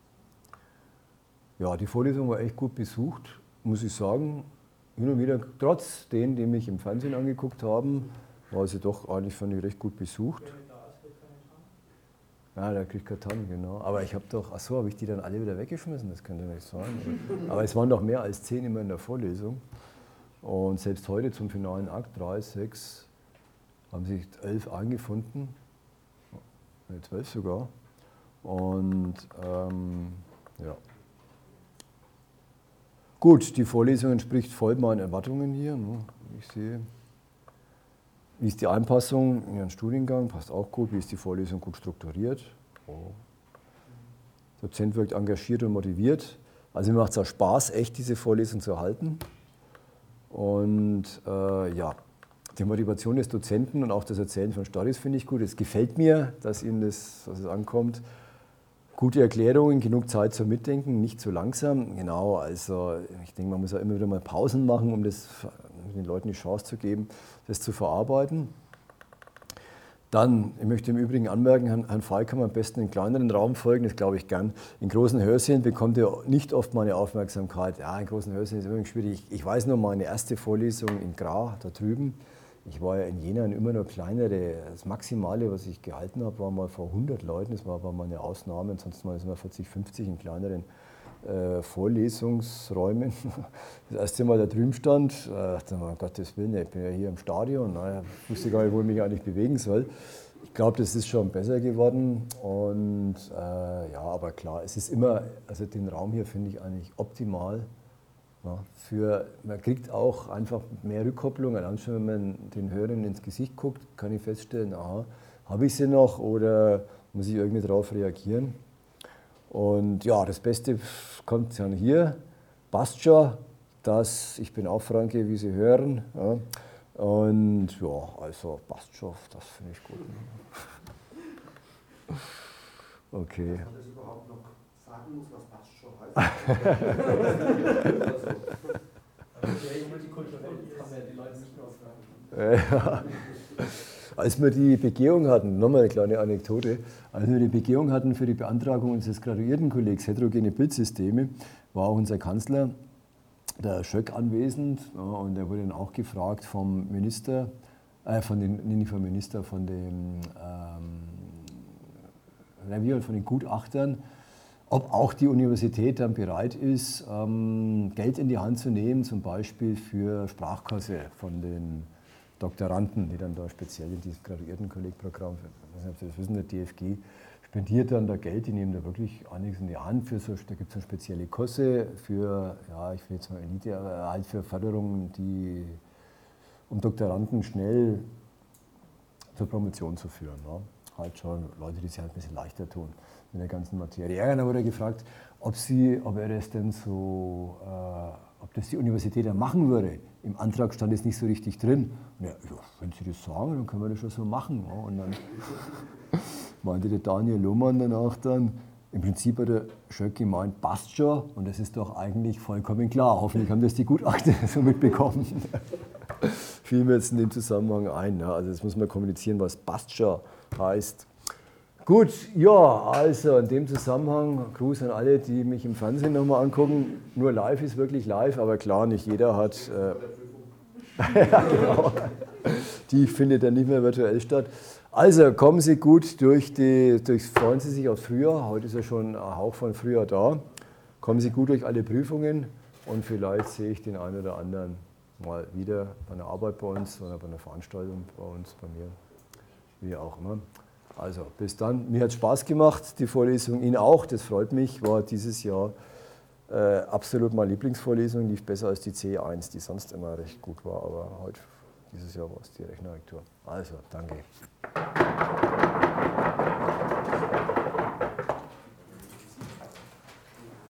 Ja, die Vorlesung war echt gut besucht, muss ich sagen. Hin und wieder, trotz denen, die mich im Fernsehen angeguckt haben, war sie doch eigentlich, fand ich, recht gut besucht. Ja, der kriegt Katan, genau. Aber ich habe doch, ach so, habe ich die dann alle wieder weggeschmissen? Das könnte nicht sein. Aber es waren doch mehr als zehn immer in der Vorlesung. Und selbst heute zum finalen Akt, drei, sechs, haben sich elf eingefunden, ne, zwölf sogar. Und ähm, ja. Gut, die Vorlesung entspricht voll meinen Erwartungen hier, ne, wie ich sehe. Wie ist die Einpassung in Ihren Studiengang? Passt auch gut. Wie ist die Vorlesung gut strukturiert? Oh. Der Dozent wirkt engagiert und motiviert. Also mir macht es auch Spaß, echt diese Vorlesung zu halten. Und äh, ja, die Motivation des Dozenten und auch das Erzählen von Storys finde ich gut. Es gefällt mir, dass Ihnen das, dass es ankommt. Gute Erklärungen, genug Zeit zum Mitdenken, nicht zu langsam. Genau, also ich denke, man muss ja immer wieder mal Pausen machen, um das, den Leuten die Chance zu geben, das zu verarbeiten. Dann, ich möchte im Übrigen anmerken, Herrn, Herrn Falk kann man am besten in kleineren Raum folgen, das glaube ich gern. In großen Hörsälen bekommt er nicht oft meine Aufmerksamkeit. Ja, in großen Hörsälen ist es immer schwierig. Ich weiß noch, meine erste Vorlesung in Graz, da drüben, ich war ja in Jena immer noch kleinere. Das Maximale, was ich gehalten habe, war mal vor hundert Leuten. Das war aber mal eine Ausnahme. Ansonsten waren es immer vierzig, fünfzig in kleineren äh, Vorlesungsräumen. Das erste Mal da drüben stand, äh, dachte ich, um Gottes Willen, ich bin ja hier im Stadion. Naja, ich wusste gar nicht, wo ich mich eigentlich bewegen soll. Ich glaube, das ist schon besser geworden. Und äh, ja, aber klar, es ist immer, also den Raum hier finde ich eigentlich optimal. Ja, für, man kriegt auch einfach mehr Rückkopplung. Allein schon, wenn man den Hörern ins Gesicht guckt, kann ich feststellen, aha, habe ich sie noch oder muss ich irgendwie darauf reagieren? Und ja, das Beste kommt dann hier. Passt schon, dass ich bin auch Franke, wie Sie hören. Ja. Und ja, also passt schon, das finde ich gut. Okay. Kann man das überhaupt noch sagen muss, was passt schon heißt? Der multikulturell kann man ja die Leute nicht mehr ausfragen. Ja. Als wir die Begehung hatten, nochmal eine kleine Anekdote, als wir die Begehung hatten für die Beantragung unseres Graduiertenkollegs Heterogene Bildsysteme, war auch unser Kanzler, der Schöck, anwesend, ja, und er wurde dann auch gefragt vom Minister, äh, von den, nicht vom Minister, von dem ähm, Revier und von den Gutachtern, ob auch die Universität dann bereit ist, ähm, Geld in die Hand zu nehmen, zum Beispiel für Sprachkurse von den Doktoranden, die dann da speziell in dieses Graduiertenkollegprogramm, ich weiß nicht, ob Sie das wissen, der D F G spendiert dann da Geld, die nehmen da wirklich einiges in die Hand, für so, da gibt es so spezielle Kurse für, ja, ich will jetzt mal Elite, aber halt für Förderungen, die, um Doktoranden schnell zur Promotion zu führen. Ja. Halt schon Leute, die sich halt ein bisschen leichter tun in der ganzen Materie. Ja, dann wurde er gefragt, ob, sie, ob er das denn so, äh, ob das die Universität dann machen würde. Im Antrag stand es nicht so richtig drin. Und ja, ja, wenn Sie das sagen, dann können wir das schon so machen. Ja. Und dann meinte der Daniel Lohmann danach dann, im Prinzip hat der Schöck gemeint, passt schon. Und das ist doch eigentlich vollkommen klar. Hoffentlich haben das die Gutachter so mitbekommen. Fiel mir jetzt in dem Zusammenhang ein. Ja. Also das muss man kommunizieren, was passt schon heißt. Gut, ja, also in dem Zusammenhang Gruß an alle, die mich im Fernsehen nochmal angucken. Nur live ist wirklich live, aber klar, nicht jeder hat. Äh, ja, genau. Die findet dann nicht mehr virtuell statt. Also kommen Sie gut durch die, durch, freuen Sie sich aufs Frühjahr. Heute ist ja schon ein Hauch von Frühjahr da. Kommen Sie gut durch alle Prüfungen und vielleicht sehe ich den einen oder anderen mal wieder bei einer Arbeit bei uns oder bei einer Veranstaltung bei uns, bei mir, wie auch immer. Also bis dann. Mir hat es Spaß gemacht, die Vorlesung. Ihnen auch, das freut mich. War dieses Jahr äh, absolut meine Lieblingsvorlesung. Lief besser als die C eins, die sonst immer recht gut war. Aber heute, dieses Jahr war es die Rechenarchitektur. Also, danke.